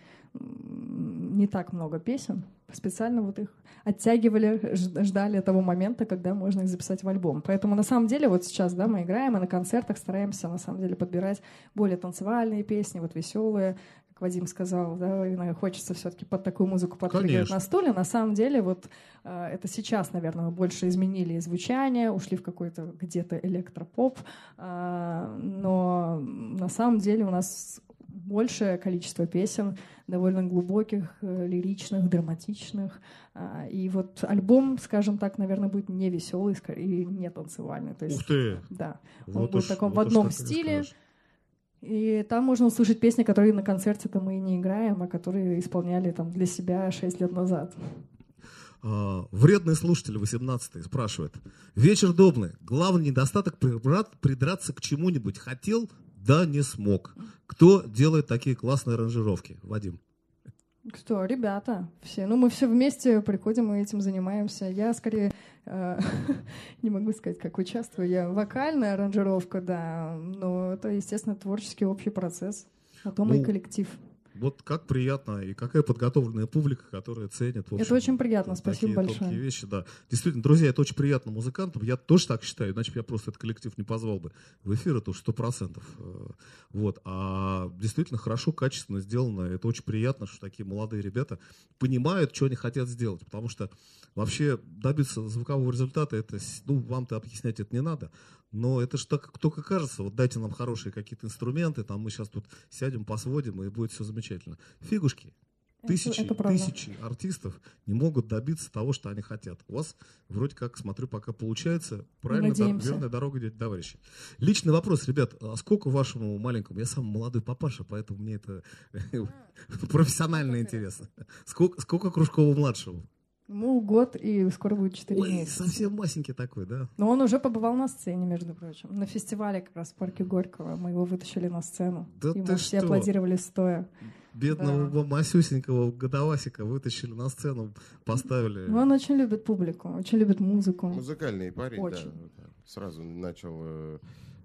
[SPEAKER 4] не так много песен. Специально вот их оттягивали, ждали того момента, когда можно их записать в альбом. Поэтому на самом деле вот сейчас, да, мы играем, и на концертах стараемся на самом деле подбирать более танцевальные песни, вот веселые, как Вадим сказал, да, хочется все-таки под такую музыку подпрыгивать на стуле. На самом деле вот э, это сейчас, наверное, мы больше изменили звучание, ушли в какой-то где-то электропоп, э, но на самом деле у нас большее количество песен, довольно глубоких, лиричных, драматичных. И вот альбом, скажем так, наверное, будет не веселый и не танцевальный. То есть,
[SPEAKER 2] ух ты!
[SPEAKER 4] Да.
[SPEAKER 2] Вот
[SPEAKER 4] он будет
[SPEAKER 2] уж,
[SPEAKER 4] в таком
[SPEAKER 2] вот
[SPEAKER 4] в одном стиле. И там можно услышать песни, которые на концерте-то мы и не играем, а которые исполняли там для себя шесть лет назад.
[SPEAKER 2] Uh, вредный слушатель восемнадцатый спрашивает. Вечер добрый. Главный недостаток придраться к чему-нибудь хотел, да не смог. Кто делает такие классные аранжировки? Вадим.
[SPEAKER 4] Кто? Ребята. Все. Ну, мы все вместе приходим и этим занимаемся. Я скорее э, не могу сказать, как участвую. Я вокальная аранжировка, да. Но это, естественно, творческий общий процесс. А то
[SPEAKER 2] ну,
[SPEAKER 4] мы коллектив.
[SPEAKER 2] Вот как приятно, и какая подготовленная публика, которая ценит. В общем,
[SPEAKER 4] это очень приятно, спасибо большое.
[SPEAKER 2] Такие вещи, да. Действительно, друзья, это очень приятно музыкантам. Я тоже так считаю, иначе я просто этот коллектив не позвал бы в эфир, это уж сто процентов. Вот. А действительно хорошо, качественно сделано. Это очень приятно, что такие молодые ребята понимают, что они хотят сделать. Потому что вообще добиться звукового результата, это, ну, вам-то объяснять это не надо. Но это же так, только кажется, вот дайте нам хорошие какие-то инструменты, там мы сейчас тут сядем, посводим, и будет все замечательно. Фигушки. Тысячи,
[SPEAKER 4] это, это
[SPEAKER 2] тысячи артистов не могут добиться того, что они хотят. У вас вроде как, смотрю, пока получается. Правильно, да, верная дорога, товарищи. Личный вопрос, ребят, а сколько вашему маленькому? Я сам молодой папаша, поэтому мне это профессионально интересно. Сколько, сколько Кружкову-младшему?
[SPEAKER 4] Ему год, и скоро будет четыре
[SPEAKER 2] Ой,
[SPEAKER 4] месяца.
[SPEAKER 2] совсем масенький такой, да?
[SPEAKER 4] Но он уже побывал на сцене, между прочим. На фестивале как раз в парке Горького. Мы его вытащили на сцену.
[SPEAKER 2] Да
[SPEAKER 4] и
[SPEAKER 2] ты
[SPEAKER 4] мы все
[SPEAKER 2] что?
[SPEAKER 4] аплодировали стоя.
[SPEAKER 2] Бедного
[SPEAKER 4] да.
[SPEAKER 2] масюсенького годовасика вытащили на сцену, поставили.
[SPEAKER 4] Ну, он очень любит публику, очень любит музыку.
[SPEAKER 7] Музыкальный парень,
[SPEAKER 4] очень.
[SPEAKER 7] да. Сразу начал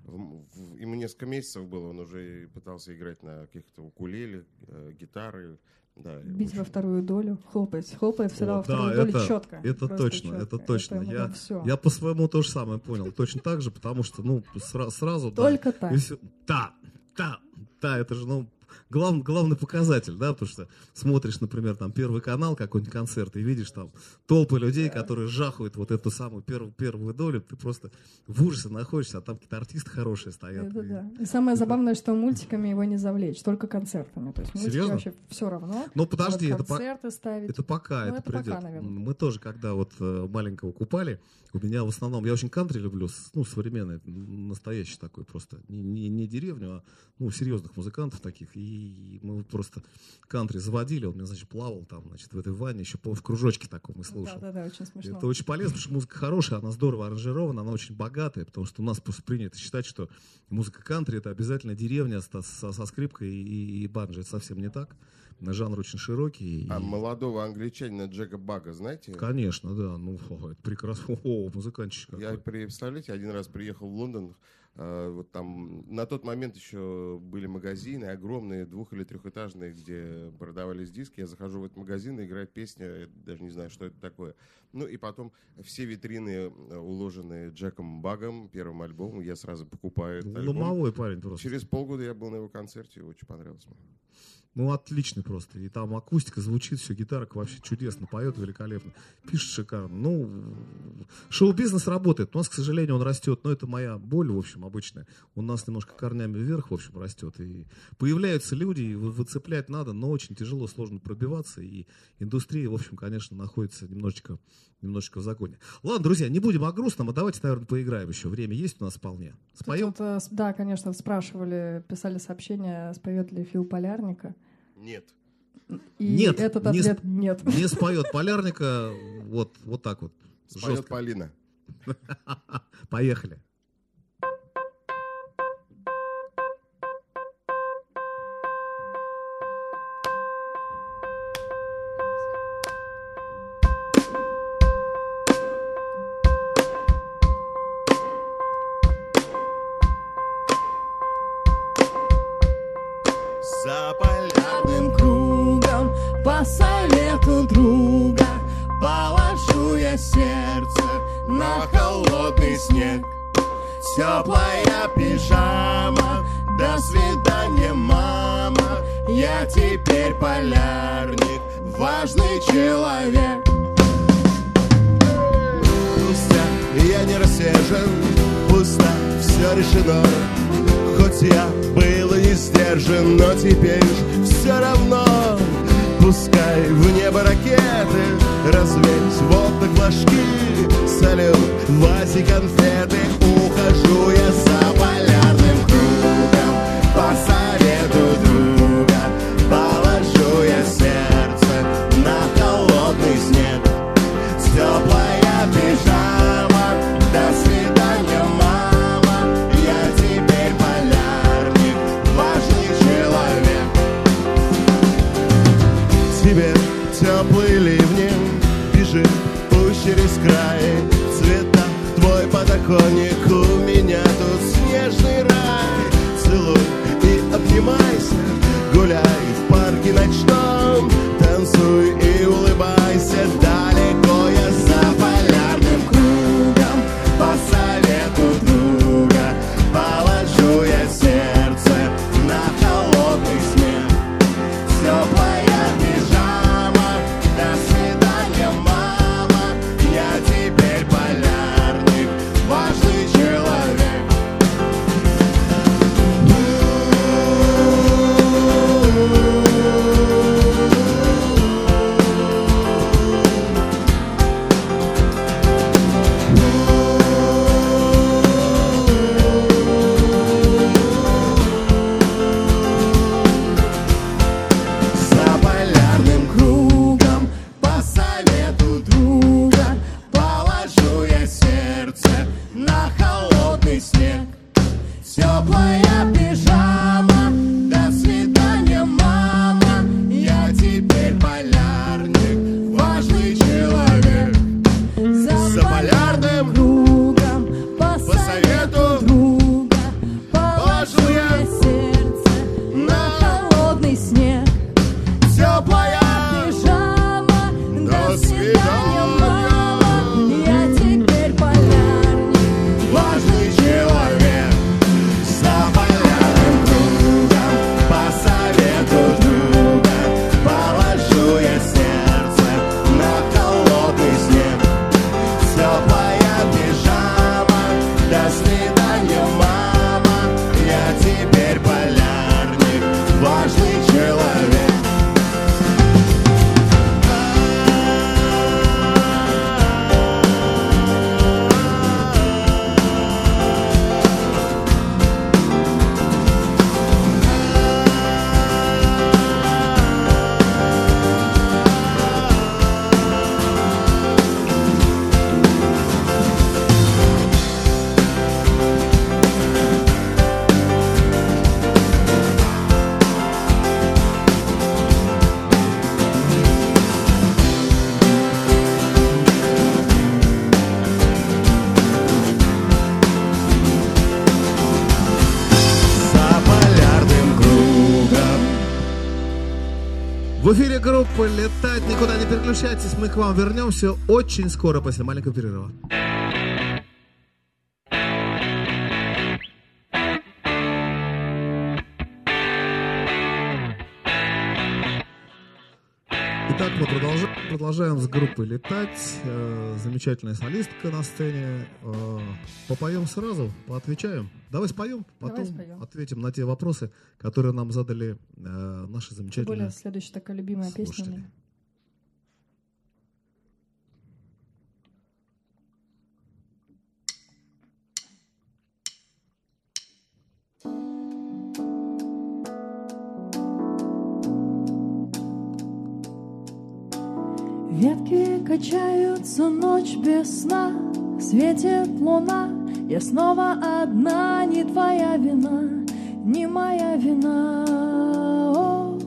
[SPEAKER 7] ему несколько месяцев было, он уже пытался играть на каких-то укулеле, гитары. Да,
[SPEAKER 4] бить во вторую долю, хлопать, хлопает всегда во вторую долю четко.
[SPEAKER 2] Это точно,
[SPEAKER 4] четко.
[SPEAKER 2] это точно.
[SPEAKER 4] Это
[SPEAKER 2] я, я по своему то же самое понял, точно так же, потому что, ну, сра- сразу...
[SPEAKER 4] Только
[SPEAKER 2] да,
[SPEAKER 4] так.
[SPEAKER 2] Если, да, да, да, это же, ну... Глав, главный показатель, да, потому что смотришь, например, там Первый канал, какой-нибудь концерт, и видишь там толпы людей, которые жахают вот эту самую первую, первую долю, ты просто в ужасе находишься, а там какие-то артисты хорошие стоят.
[SPEAKER 4] Это
[SPEAKER 2] и...
[SPEAKER 4] да. И самое это... забавное, что мультиками его не завлечь, только концертами. То есть мультики
[SPEAKER 2] Серьезно?
[SPEAKER 4] вообще все равно.
[SPEAKER 2] Ну подожди,
[SPEAKER 4] вот
[SPEAKER 2] это,
[SPEAKER 4] концерты ставить.
[SPEAKER 2] это пока,
[SPEAKER 4] ну,
[SPEAKER 2] это,
[SPEAKER 4] это
[SPEAKER 2] придет.
[SPEAKER 4] Пока,
[SPEAKER 2] Мы тоже, когда вот маленького купали, у меня в основном, я очень кантри люблю, ну, современный, настоящий такой просто, не, не, не деревню, а ну, серьезных музыкантов таких, и мы вот просто кантри заводили, он меня, значит, плавал там, значит, в этой ванне, еще в кружочке таком и слушал.
[SPEAKER 4] Да, да, да, очень смешно.
[SPEAKER 2] Это очень полезно, потому что музыка хорошая, она здорово аранжирована, она очень богатая, потому что у нас просто принято считать, что музыка кантри — это обязательно деревня со, со, со скрипкой и, и банджо. Это совсем не так. Жанр очень широкий.
[SPEAKER 7] А
[SPEAKER 2] и...
[SPEAKER 7] молодого англичанина Джека Бага знаете?
[SPEAKER 2] Конечно, да. Ну, о, это прекрасно. О, музыкантчик какой.
[SPEAKER 7] Я, представляете, один раз приехал в Лондон, э, вот там на тот момент еще были магазины огромные, двух- или трехэтажные, где продавались диски. Я захожу в этот магазин, и играет песня, я даже не знаю, что это такое. Ну и потом все витрины уложены Джеком Багом, первым альбомом. Я сразу покупаю этот альбом.
[SPEAKER 2] Ломовой парень просто.
[SPEAKER 7] Через полгода я был на его концерте, очень понравился мне.
[SPEAKER 2] Ну, отличный просто. И там акустика звучит, все, гитарка вообще чудесно, поет великолепно, пишет шикарно. Ну, шоу-бизнес работает. У нас, к сожалению, он растет, но это моя боль, в общем, обычная. У нас немножко корнями вверх, в общем, растет. И появляются люди, и выцеплять надо, но очень тяжело, сложно пробиваться. И индустрия, в общем, конечно, находится немножечко, немножечко в законе. Ладно, друзья, не будем о грустном, а давайте, наверное, поиграем еще. Время есть у нас вполне. Споем?
[SPEAKER 4] Тут, да, конечно, спрашивали, писали сообщение, споет ли Фил Полярника.
[SPEAKER 7] Нет.
[SPEAKER 4] И
[SPEAKER 2] нет,
[SPEAKER 4] этот ответ
[SPEAKER 2] не,
[SPEAKER 4] нет.
[SPEAKER 2] Не споет Полярника, вот, вот так вот.
[SPEAKER 7] Споет
[SPEAKER 2] жестко.
[SPEAKER 7] Полина.
[SPEAKER 2] Поехали.
[SPEAKER 8] За полярным кругом, по совету друга, положу я сердце на холодный снег. Теплая пижама, до свидания, мама. Я теперь полярник, важный человек. Пусто, я не рассержен, пусто, все решено. Хоть я был и не сдержан, но теперь все равно. Пускай в небо ракеты, развеять в окна флажки. Салют, Васи, конфеты, ухожу я за полярным кругом. По совету друга положу я сердце на холодный снег. Теплая пижама, до свидания, мама. Я теперь полярник, важный человек. Теперь теплые ливни, бежит пусть через край. В цветах твой подоконник, у меня тут снежный рай. Целуй и обнимайся, гуляй в парке ночном. Танцуй и улыбайся, далеко я за полярным кругом. По совету друга положу я сердце на холодный снег. Теплая пижама, до свидания, мама. Я теперь полярник, важный человек.
[SPEAKER 2] В эфире группы «Летать». Никуда не переключайтесь, мы к вам вернемся очень скоро после маленького перерыва. Итак, мы продолжаем, продолжаем с группой «Летать». Э, замечательная солистка на сцене. Э, попоем сразу, поотвечаем. Давай споем, потом Давай споем. Ответим на те вопросы, которые нам задали э, наши замечательные Тем более,
[SPEAKER 4] следующая такая любимая песня у меня. Ветки качаются, ночь без сна, светит луна, я снова одна, не твоя вина, не моя вина. О.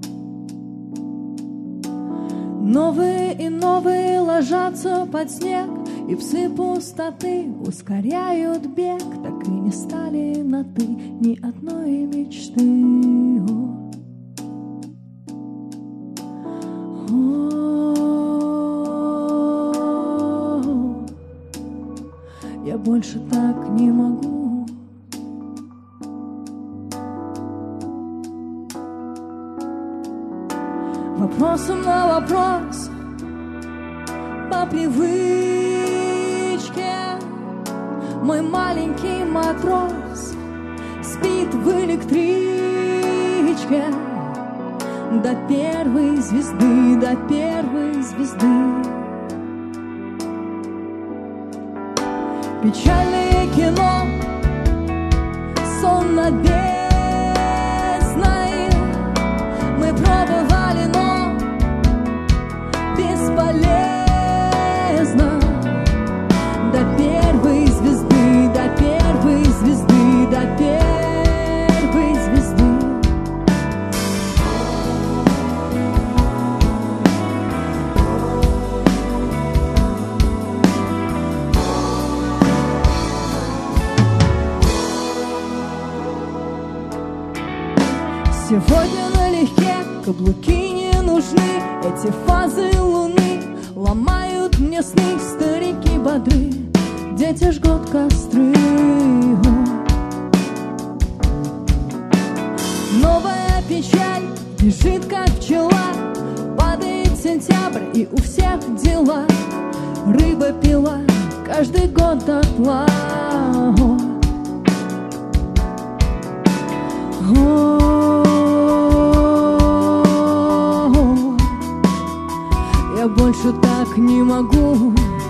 [SPEAKER 4] Новые и новые ложатся под снег, и псы пустоты ускоряют бег, так и не стали на ты ни одной мечты. О. О. Я больше так не могу. Вопросом на вопрос по привычке мой маленький матрос спит в электричке до первой звезды, до первой звезды. Печальное кино, сон над бездной. Мы пробовали, но бесполезно. До первой звезды, до первой звезды, до первой звезды. Сегодня налегке, каблуки не нужны. Эти фазы луны ломают мне сны. Старики бодры, дети жгут костры. Новая печаль бежит, как пчела. Падает сентябрь, и у всех дела. Рыба пила каждый год дотла. О, я больше так не могу.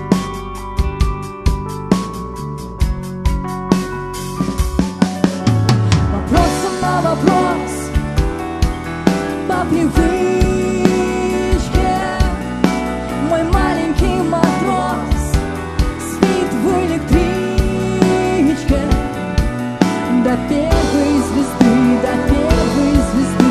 [SPEAKER 4] Вопросом на вопрос по привычке мой маленький матрос спит в электричке до первой звезды, до первой звезды.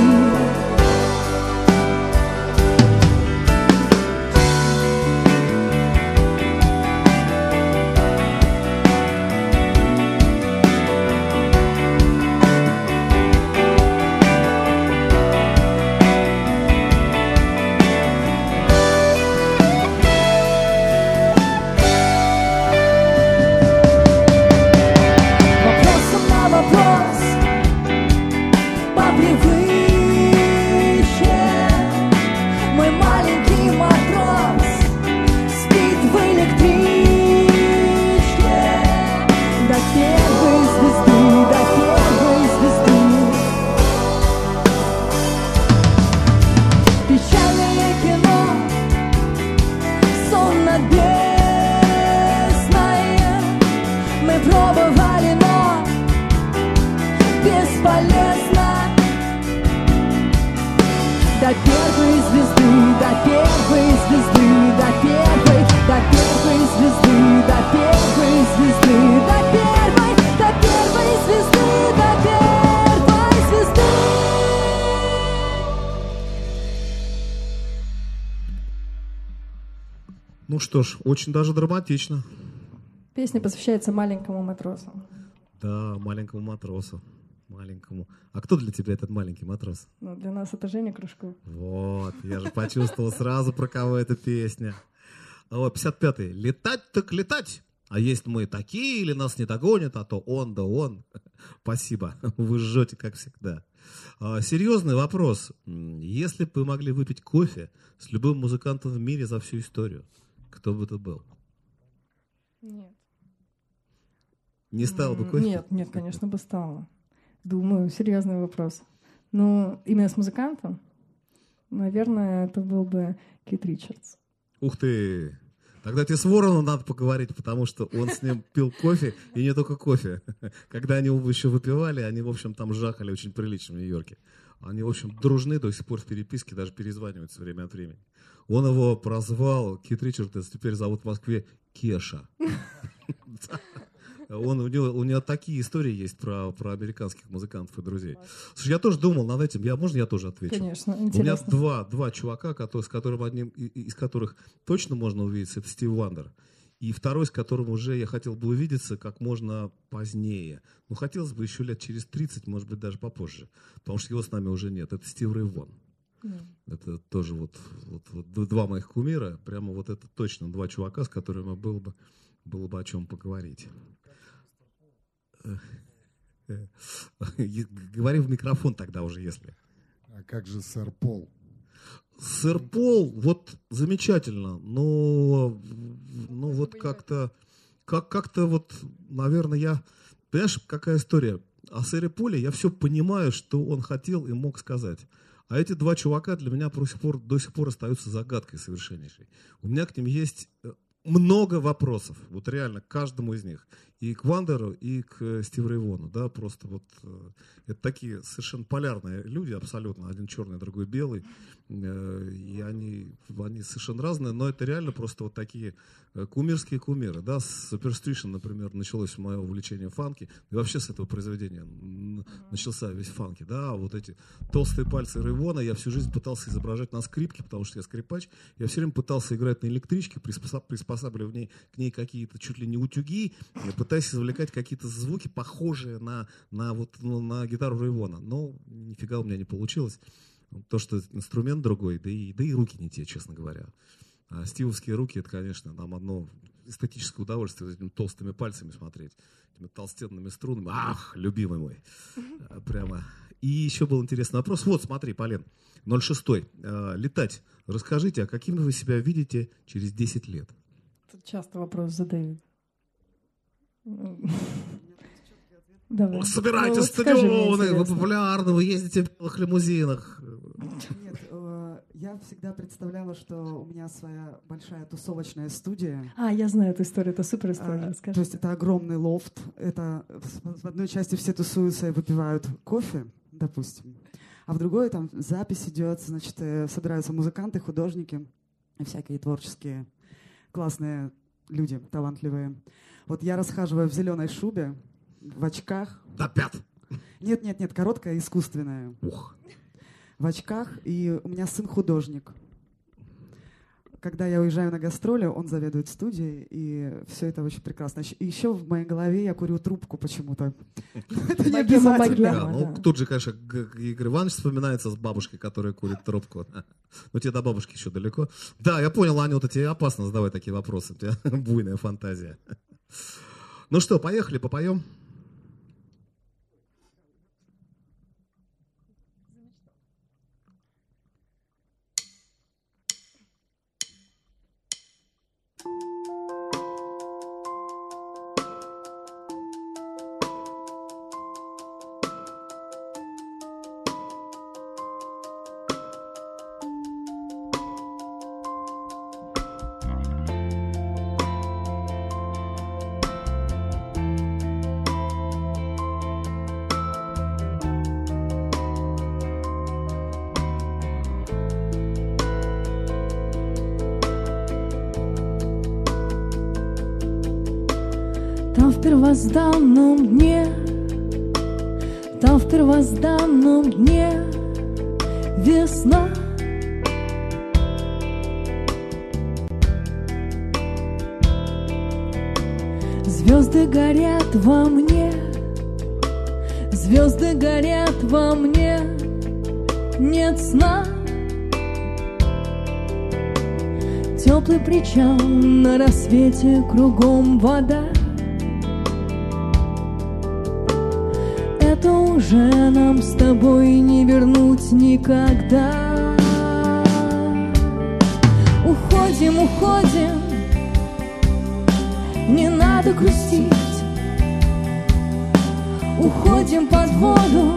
[SPEAKER 4] До первой звезды, до первой звезды, до первой, до первой звезды, до первой звезды, до первой, до первой звезды, до первой звезды.
[SPEAKER 2] Ну что ж, очень даже драматично.
[SPEAKER 4] Песня посвящается маленькому матросу.
[SPEAKER 2] Да, маленькому матросу. Маленькому. А кто для тебя этот маленький матрос?
[SPEAKER 4] Ну, для нас это Женя Кружков.
[SPEAKER 2] Вот, я же почувствовал сразу, про кого эта песня. О, пятьдесят пятый. Летать так летать. А есть мы такие, или нас не догонят, а то он да он. Спасибо, вы жжете, как всегда. А, серьезный вопрос. Если бы вы могли выпить кофе с любым музыкантом в мире за всю историю, кто бы это был?
[SPEAKER 4] Нет.
[SPEAKER 2] Не стал бы кофе?
[SPEAKER 4] Нет, нет, конечно, бы стала. Думаю, серьезный вопрос. Ну, именно с музыкантом, наверное, это был бы Кит Ричардс.
[SPEAKER 2] Ух ты! Тогда тебе с Вороном надо поговорить, потому что он с ним пил кофе, и не только кофе. Когда они оба еще выпивали, они, в общем, там жахали очень прилично в Нью-Йорке. Они, в общем, дружны до сих пор в переписке, даже перезваниваются время от времени. Он его прозвал, Кит Ричардс, теперь зовут в Москве Кеша. Он, у, него, у него такие истории есть про, про американских музыкантов и друзей. Слушай, я тоже думал над этим. Я, можно я тоже отвечу?
[SPEAKER 4] Конечно,
[SPEAKER 2] интересно. У меня два, два чувака, которые, с которым одним из которых точно можно увидеться, это Стив Вандер. И второй, с которым уже я хотел бы увидеться как можно позднее. Ну, хотелось бы еще лет через тридцать, может быть, даже попозже. Потому что его с нами уже нет. Это Стив Рэй Вон. Mm. Это тоже вот, вот, вот два моих кумира. Прямо вот это точно два чувака, с которыми было бы, было бы о чем поговорить. Говори в микрофон тогда уже, если.
[SPEAKER 6] А как же сэр Пол?
[SPEAKER 2] Сэр Пол, вот замечательно, но ну вот как-то, как, как-то вот, наверное, я, понимаешь, какая история? О сэре Поле я все понимаю, что он хотел и мог сказать. А эти два чувака для меня до сих пор, до сих пор остаются загадкой совершеннейшей. У меня к ним есть много вопросов, вот реально, к каждому из них. И к Вандеру, и к Стиву Рэй Вону, да, просто вот э, это такие совершенно полярные люди абсолютно, один черный, другой белый, э, и они, они совершенно разные, но это реально просто вот такие э, кумирские кумиры, да, с Superstition, например, началось мое увлечение фанки, и вообще с этого произведения начался весь фанки, да, вот эти толстые пальцы Рэй Вона я всю жизнь пытался изображать на скрипке, потому что я скрипач, я все время пытался играть на электричке, приспосабливая в ней, к ней какие-то чуть ли не утюги, пытаясь извлекать какие-то звуки, похожие на, на, вот, ну, на гитару Рэй Вона. Но нифига у меня не получилось. То, что инструмент другой, да и, да и руки не те, честно говоря. А стивовские руки, это, конечно, нам одно эстетическое удовольствие этими толстыми пальцами смотреть, этими толстенными струнами. Ах, любимый мой. Прямо. И еще был интересный вопрос. Вот, смотри, Полин, ноль шесть. Летать. Расскажите, а каким вы себя видите через десять лет?
[SPEAKER 4] Тут часто вопрос задают. Давай.
[SPEAKER 2] Собираете ну, стадионы, вы популярны, вы ездите в белых лимузинах.
[SPEAKER 5] Нет, э, я всегда представляла, что у меня своя большая тусовочная студия.
[SPEAKER 4] А, я знаю эту историю, это супер история.
[SPEAKER 5] А, то есть это огромный лофт, это в одной части все тусуются и выпивают кофе, допустим, а в другой там запись идет, значит, собираются музыканты, художники и всякие творческие классные люди, талантливые. Вот я расхаживаю в зеленой шубе, в очках.
[SPEAKER 2] До пят.
[SPEAKER 5] Нет, нет, нет, короткая, искусственная.
[SPEAKER 2] Ух.
[SPEAKER 5] В очках, и у меня сын художник. Когда я уезжаю на гастроли, он заведует студией, и все это очень прекрасно. И еще в моей голове я курю трубку почему-то. Это не обязательно.
[SPEAKER 2] Тут же, конечно, Игорь Иванович вспоминается с бабушкой, которая курит трубку. Но тебе до бабушки еще далеко. Да, я понял, Анюта, тебе опасно задавать такие вопросы. У тебя буйная фантазия. Ну что, поехали, попоем?
[SPEAKER 3] Там в первозданном дне, там в первозданном дне весна. Звезды горят во мне, Звезды горят во мне, нет сна. Теплый причал, на рассвете кругом вода. Это уже нам с тобой не вернуть никогда. Уходим, уходим, не надо грустить. Уходим под воду,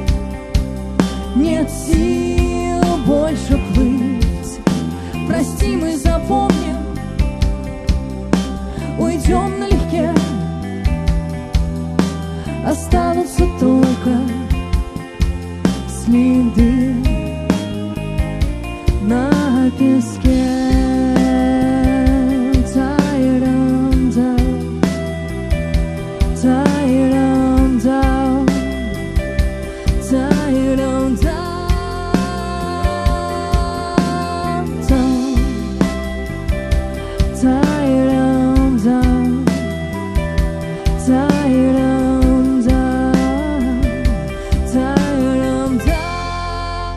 [SPEAKER 3] нет сил больше плыть. Прости, мы запомним, уйдем налегке. Останутся только следы на песке. Тайрам-дам, тайрам-дам, тайрам-дам, тайрам-дам, тайрам-дам, тайрам-дам.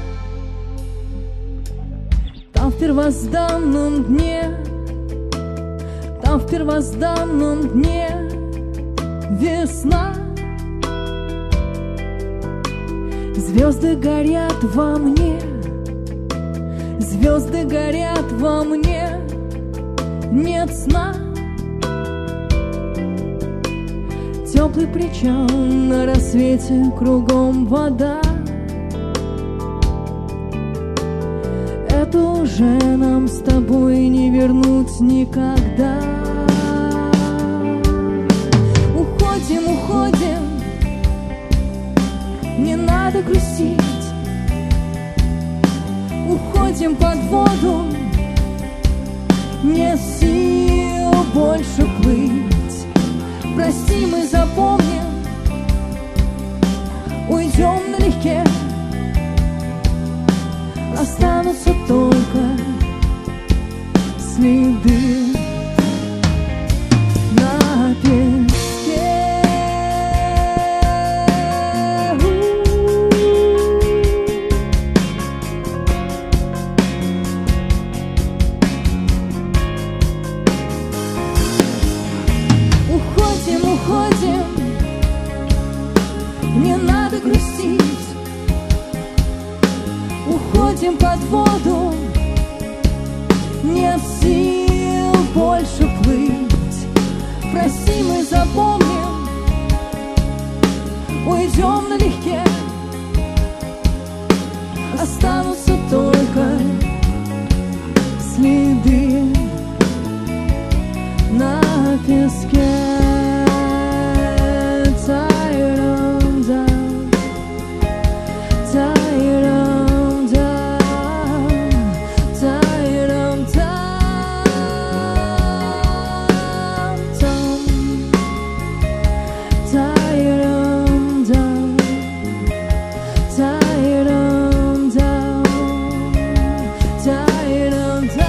[SPEAKER 3] Там в первозданном дне, там в первозданном дне весна. Звезды горят во мне, звезды горят во мне, нет сна. Теплый причал, на рассвете кругом вода. Это уже нам с тобой не вернуть никогда. Уходим, уходим, не надо грустить. Уходим под воду, нет сил больше плыть. Прости, мы запомним, уйдем налегке. Останутся только следы на песке. Уходим, уходим, не надо грустить. Уходим под воду, нет сил больше плыть. Прости, мы запомним, уйдем налегке. Останутся только следы на песке. Тайрам-дам, тайрам-дам, тайрам-дам, тайрам-дам, тайрам-дам, тайрам-дам.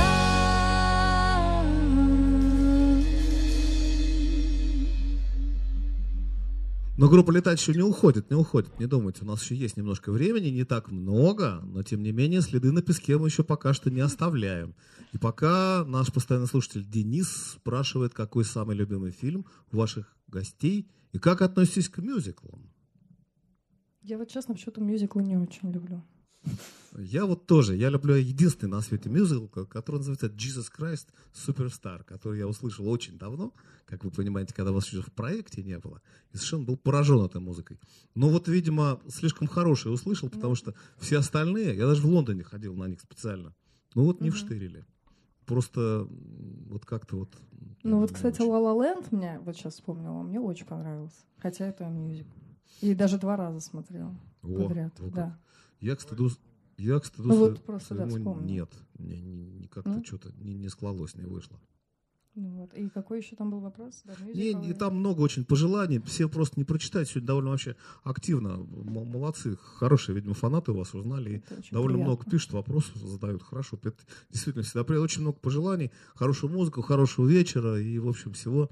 [SPEAKER 2] Но группа «Летать» еще не уходит, не уходит. Не думайте, у нас еще есть немножко времени, не так много, но тем не менее следы на песке мы еще пока что не оставляем. И пока наш постоянный слушатель Денис спрашивает, какой самый любимый фильм у ваших гостей и как относитесь к мюзиклам.
[SPEAKER 4] Я вот, честно, почему-то мюзиклы не очень люблю.
[SPEAKER 2] Я вот тоже, я люблю единственный на свете мюзикл, который называется «Jesus Christ Superstar», который я услышал очень давно, как вы понимаете, когда вас еще в проекте не было, и совершенно был поражен этой музыкой. Но вот, видимо, слишком хороший услышал, потому что все остальные, я даже в Лондоне ходил на них специально, ну вот не вштырили. Просто вот как-то вот...
[SPEAKER 4] Ну вот, кстати, «Ла Ла Ленд» мне, вот сейчас вспомнила, мне очень понравился, хотя это мюзикл. И даже два раза смотрела подряд,
[SPEAKER 2] вот
[SPEAKER 4] да.
[SPEAKER 2] Я, к стыду, я, к стыду
[SPEAKER 4] ну,
[SPEAKER 2] своему,
[SPEAKER 4] вот просто, да,
[SPEAKER 2] нет, не, не, как-то ну? что-то не, не склалось, не вышло.
[SPEAKER 4] Ну, вот. И какой еще там был вопрос? Да,
[SPEAKER 2] не, не, там много очень пожеланий, все просто не прочитают, сегодня довольно вообще активно, молодцы, хорошие, видимо, фанаты у вас узнали, и довольно приятно. Много пишут, вопросы задают, хорошо, это действительно всегда приятно, очень много пожеланий, хорошую музыку, хорошего вечера и, в общем, всего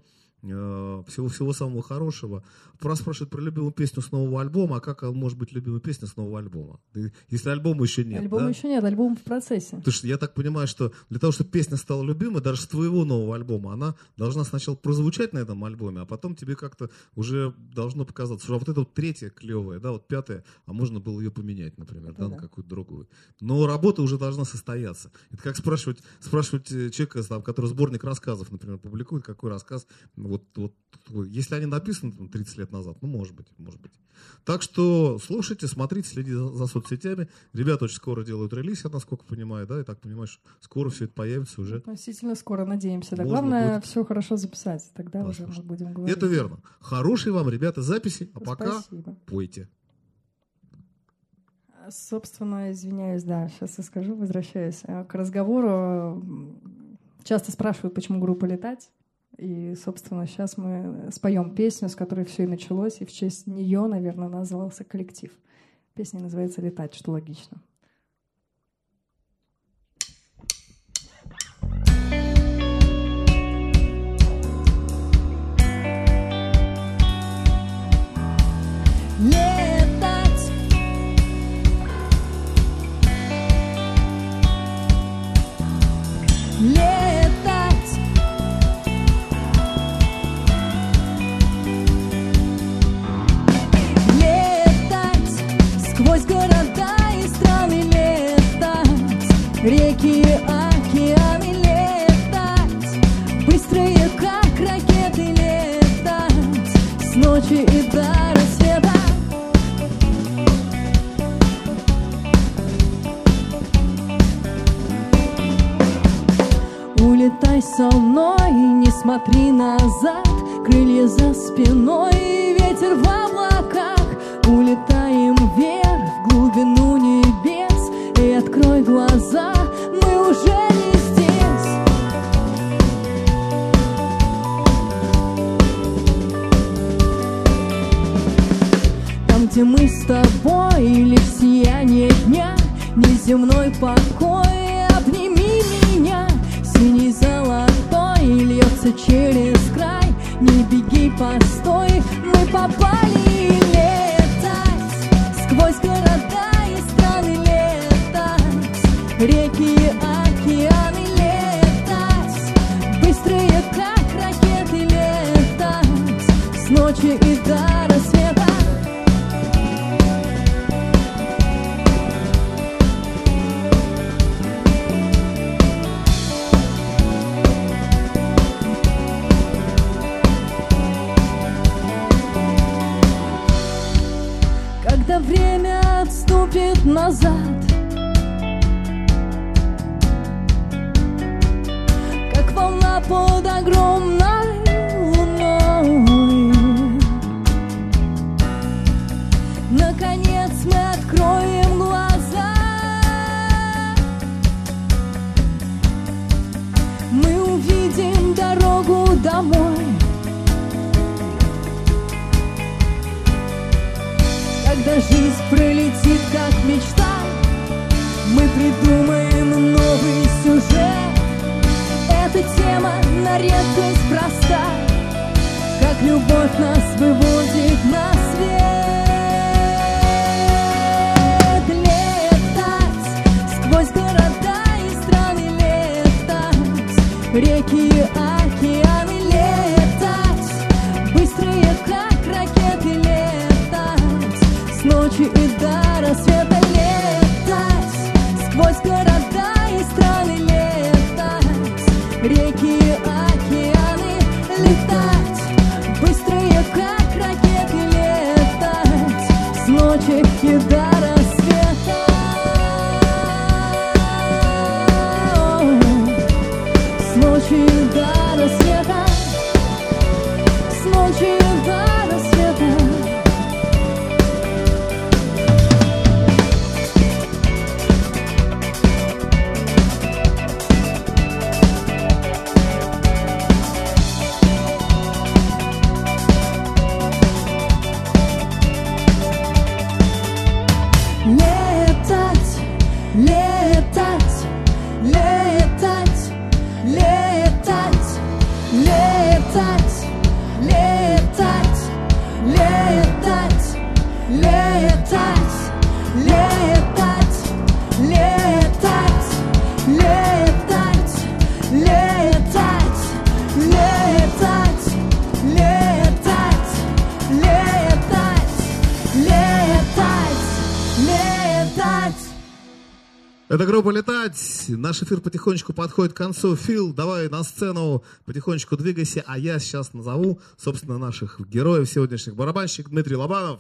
[SPEAKER 2] Всего-всего самого хорошего. Раз спрашивают про любимую песню с нового альбома, а как может быть любимая песня с нового альбома? Если альбома еще нет.
[SPEAKER 4] Альбома
[SPEAKER 2] да?
[SPEAKER 4] еще нет, альбом в процессе.
[SPEAKER 2] Потому что я так понимаю, что для того, чтобы песня стала любимой, даже с твоего нового альбома, она должна сначала прозвучать на этом альбоме, а потом тебе как-то уже должно показаться, что вот это вот третья клевая, да, вот пятая, а можно было ее поменять, например, да, да, на какую-то другую. Но работа уже должна состояться. Это как спрашивать, спрашивать человека, там, который сборник рассказов, например, публикует, какой рассказ, вот, вот, если они написаны там, тридцать лет назад, ну, может быть, может быть. Так что слушайте, смотрите, следите за, за соцсетями. Ребята очень скоро делают релиз, я насколько понимаю, да, и так понимаю, что скоро все это появится уже.
[SPEAKER 4] Относительно скоро, надеемся. Да. Главное, будет... все хорошо записать, тогда да, уже мы будем говорить.
[SPEAKER 2] Это верно. Хорошие вам, ребята, записи, а пока
[SPEAKER 4] Спасибо.
[SPEAKER 2] Пойте.
[SPEAKER 4] Собственно, извиняюсь, да, сейчас я скажу, возвращаюсь к разговору. Часто спрашивают, почему группа «Летать». И, собственно, сейчас мы споем песню, с которой все и началось, и в честь нее, наверное, назывался коллектив. Песня называется «Летать», что логично.
[SPEAKER 3] Летать, летать, летать, сквозь города и страны летать, реки, океаны летать, быстрые, как ракеты летать, с ночи и до рассвета. Улетай со мной, не смотри назад, крылья за спиной, ветер в облаках. Улетаем вверх, в глубину небес, и открой глаза, мы уже не здесь. Там, где мы с тобой, лишь сияние дня, неземной покой, обними меня. Синий золотой льется через край, не беги, постой, мы попали летать, сквозь города и страны летать, реки, океаны летать, быстрые, как ракеты летать, с ночи и до рассвета. Когда время отступит назад, как волна под огромной луной, наконец мы откроем глаза, мы увидим дорогу домой. Когда жизнь пролетит, как мечта, мы придумаем новый сюжет. Эта тема на редкость проста, как любовь нас выводит на свет. Летать, сквозь города и страны летать, реки, океаны летать, быстрые, как ракеты летать, с ночи и до рассвета летать, сквозь города и страны летать, реки, океаны летать, быстрые, как ракеты летать, с ночи и до рассвета, с ночи и до рассвета, с ночи и до рассвета.
[SPEAKER 2] Это группа «Летать». Наш эфир потихонечку подходит к концу. Фил, давай на сцену, потихонечку двигайся. А я сейчас назову, собственно, наших героев сегодняшних. Барабанщик Дмитрий Лобанов.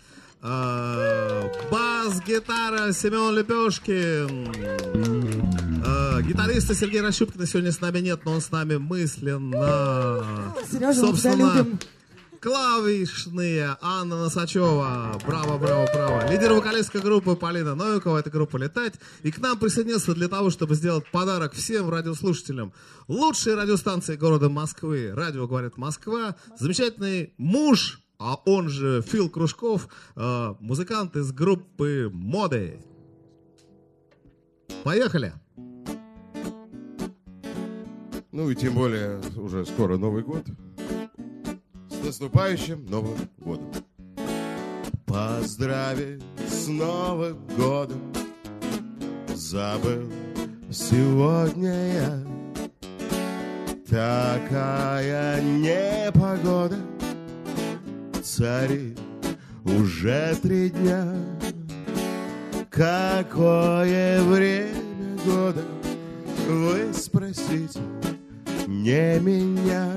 [SPEAKER 2] Бас-гитара Семен Лепешкин. Гитариста Сергей Рощупкина сегодня с нами нет, но он с нами мысленно.
[SPEAKER 5] Сережа, мы тебя любим.
[SPEAKER 2] Клавишные Анна Носачева. Браво, браво, браво. Лидер вокалистской группы Полина Новикова. Это группа «Летать». И к нам присоединился для того, чтобы сделать подарок всем радиослушателям. Лучшие радиостанции города Москвы. Радио «Говорит Москва». Замечательный муж, а он же Фил Кружков, музыкант из группы «Моды». Поехали.
[SPEAKER 7] Ну и тем более уже скоро Новый год. С наступающим Новым годом. Поздравить с Новым годом. Забыл сегодня я. Такая непогода царит уже три дня. Какое время года, вы спросите не меня.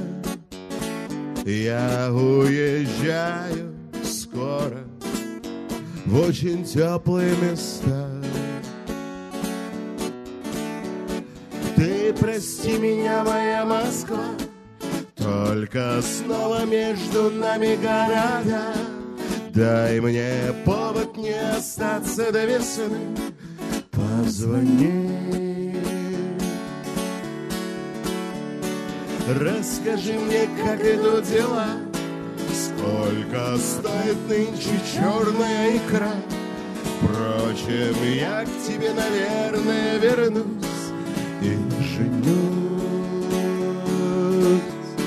[SPEAKER 7] Я уезжаю скоро в очень теплые места. Ты прости меня, моя Москва, только снова между нами города. Дай мне повод не остаться до весны. Позвони. Расскажи мне, как идут дела. Сколько стоит нынче черная икра? Впрочем, я к тебе, наверное, вернусь и женюсь.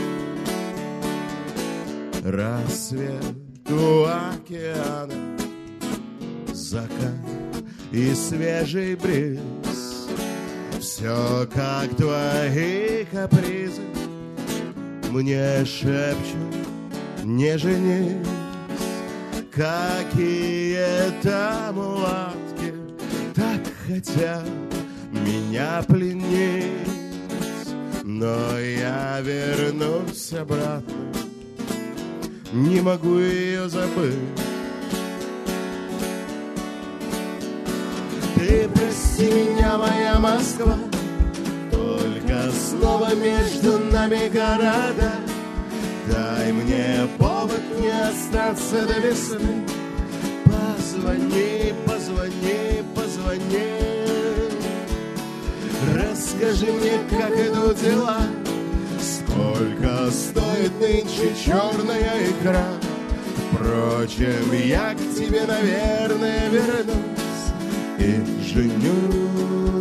[SPEAKER 7] Рассвет у океана, закат и свежий бриз. Все как твои капризы мне шепчут, не женись. Какие-то мулатки так хотят меня пленить, но я вернусь обратно, не могу ее забыть. Ты прости меня, моя Москва, только снова между нами города. Дай мне повод не остаться до весны. Позвони, позвони, позвони. Расскажи мне, как идут дела. Сколько стоит нынче черная икра? Впрочем, я к тебе, наверное, вернусь и женюсь.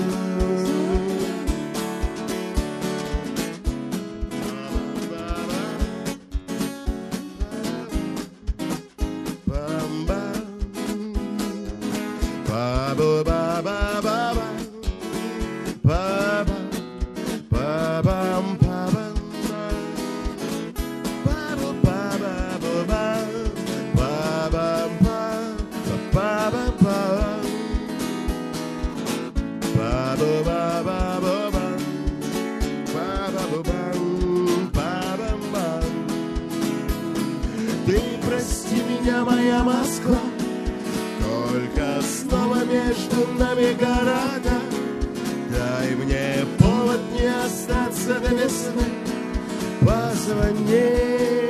[SPEAKER 7] Ты прости меня, моя Москва, только снова между нами города. Дай мне повод не остаться до весны. Позвони.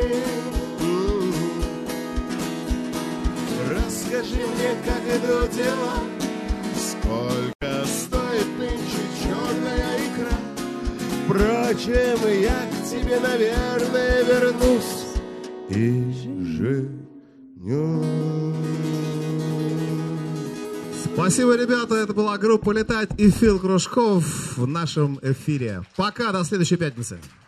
[SPEAKER 7] Расскажи мне, как идут дела. Сколько стоит нынче черная икра? Впрочем, я к тебе, наверное, вернусь и женюсь.
[SPEAKER 2] Спасибо, ребята. Это была группа «Летать» и Фил Кружков в нашем эфире. Пока, до следующей пятницы.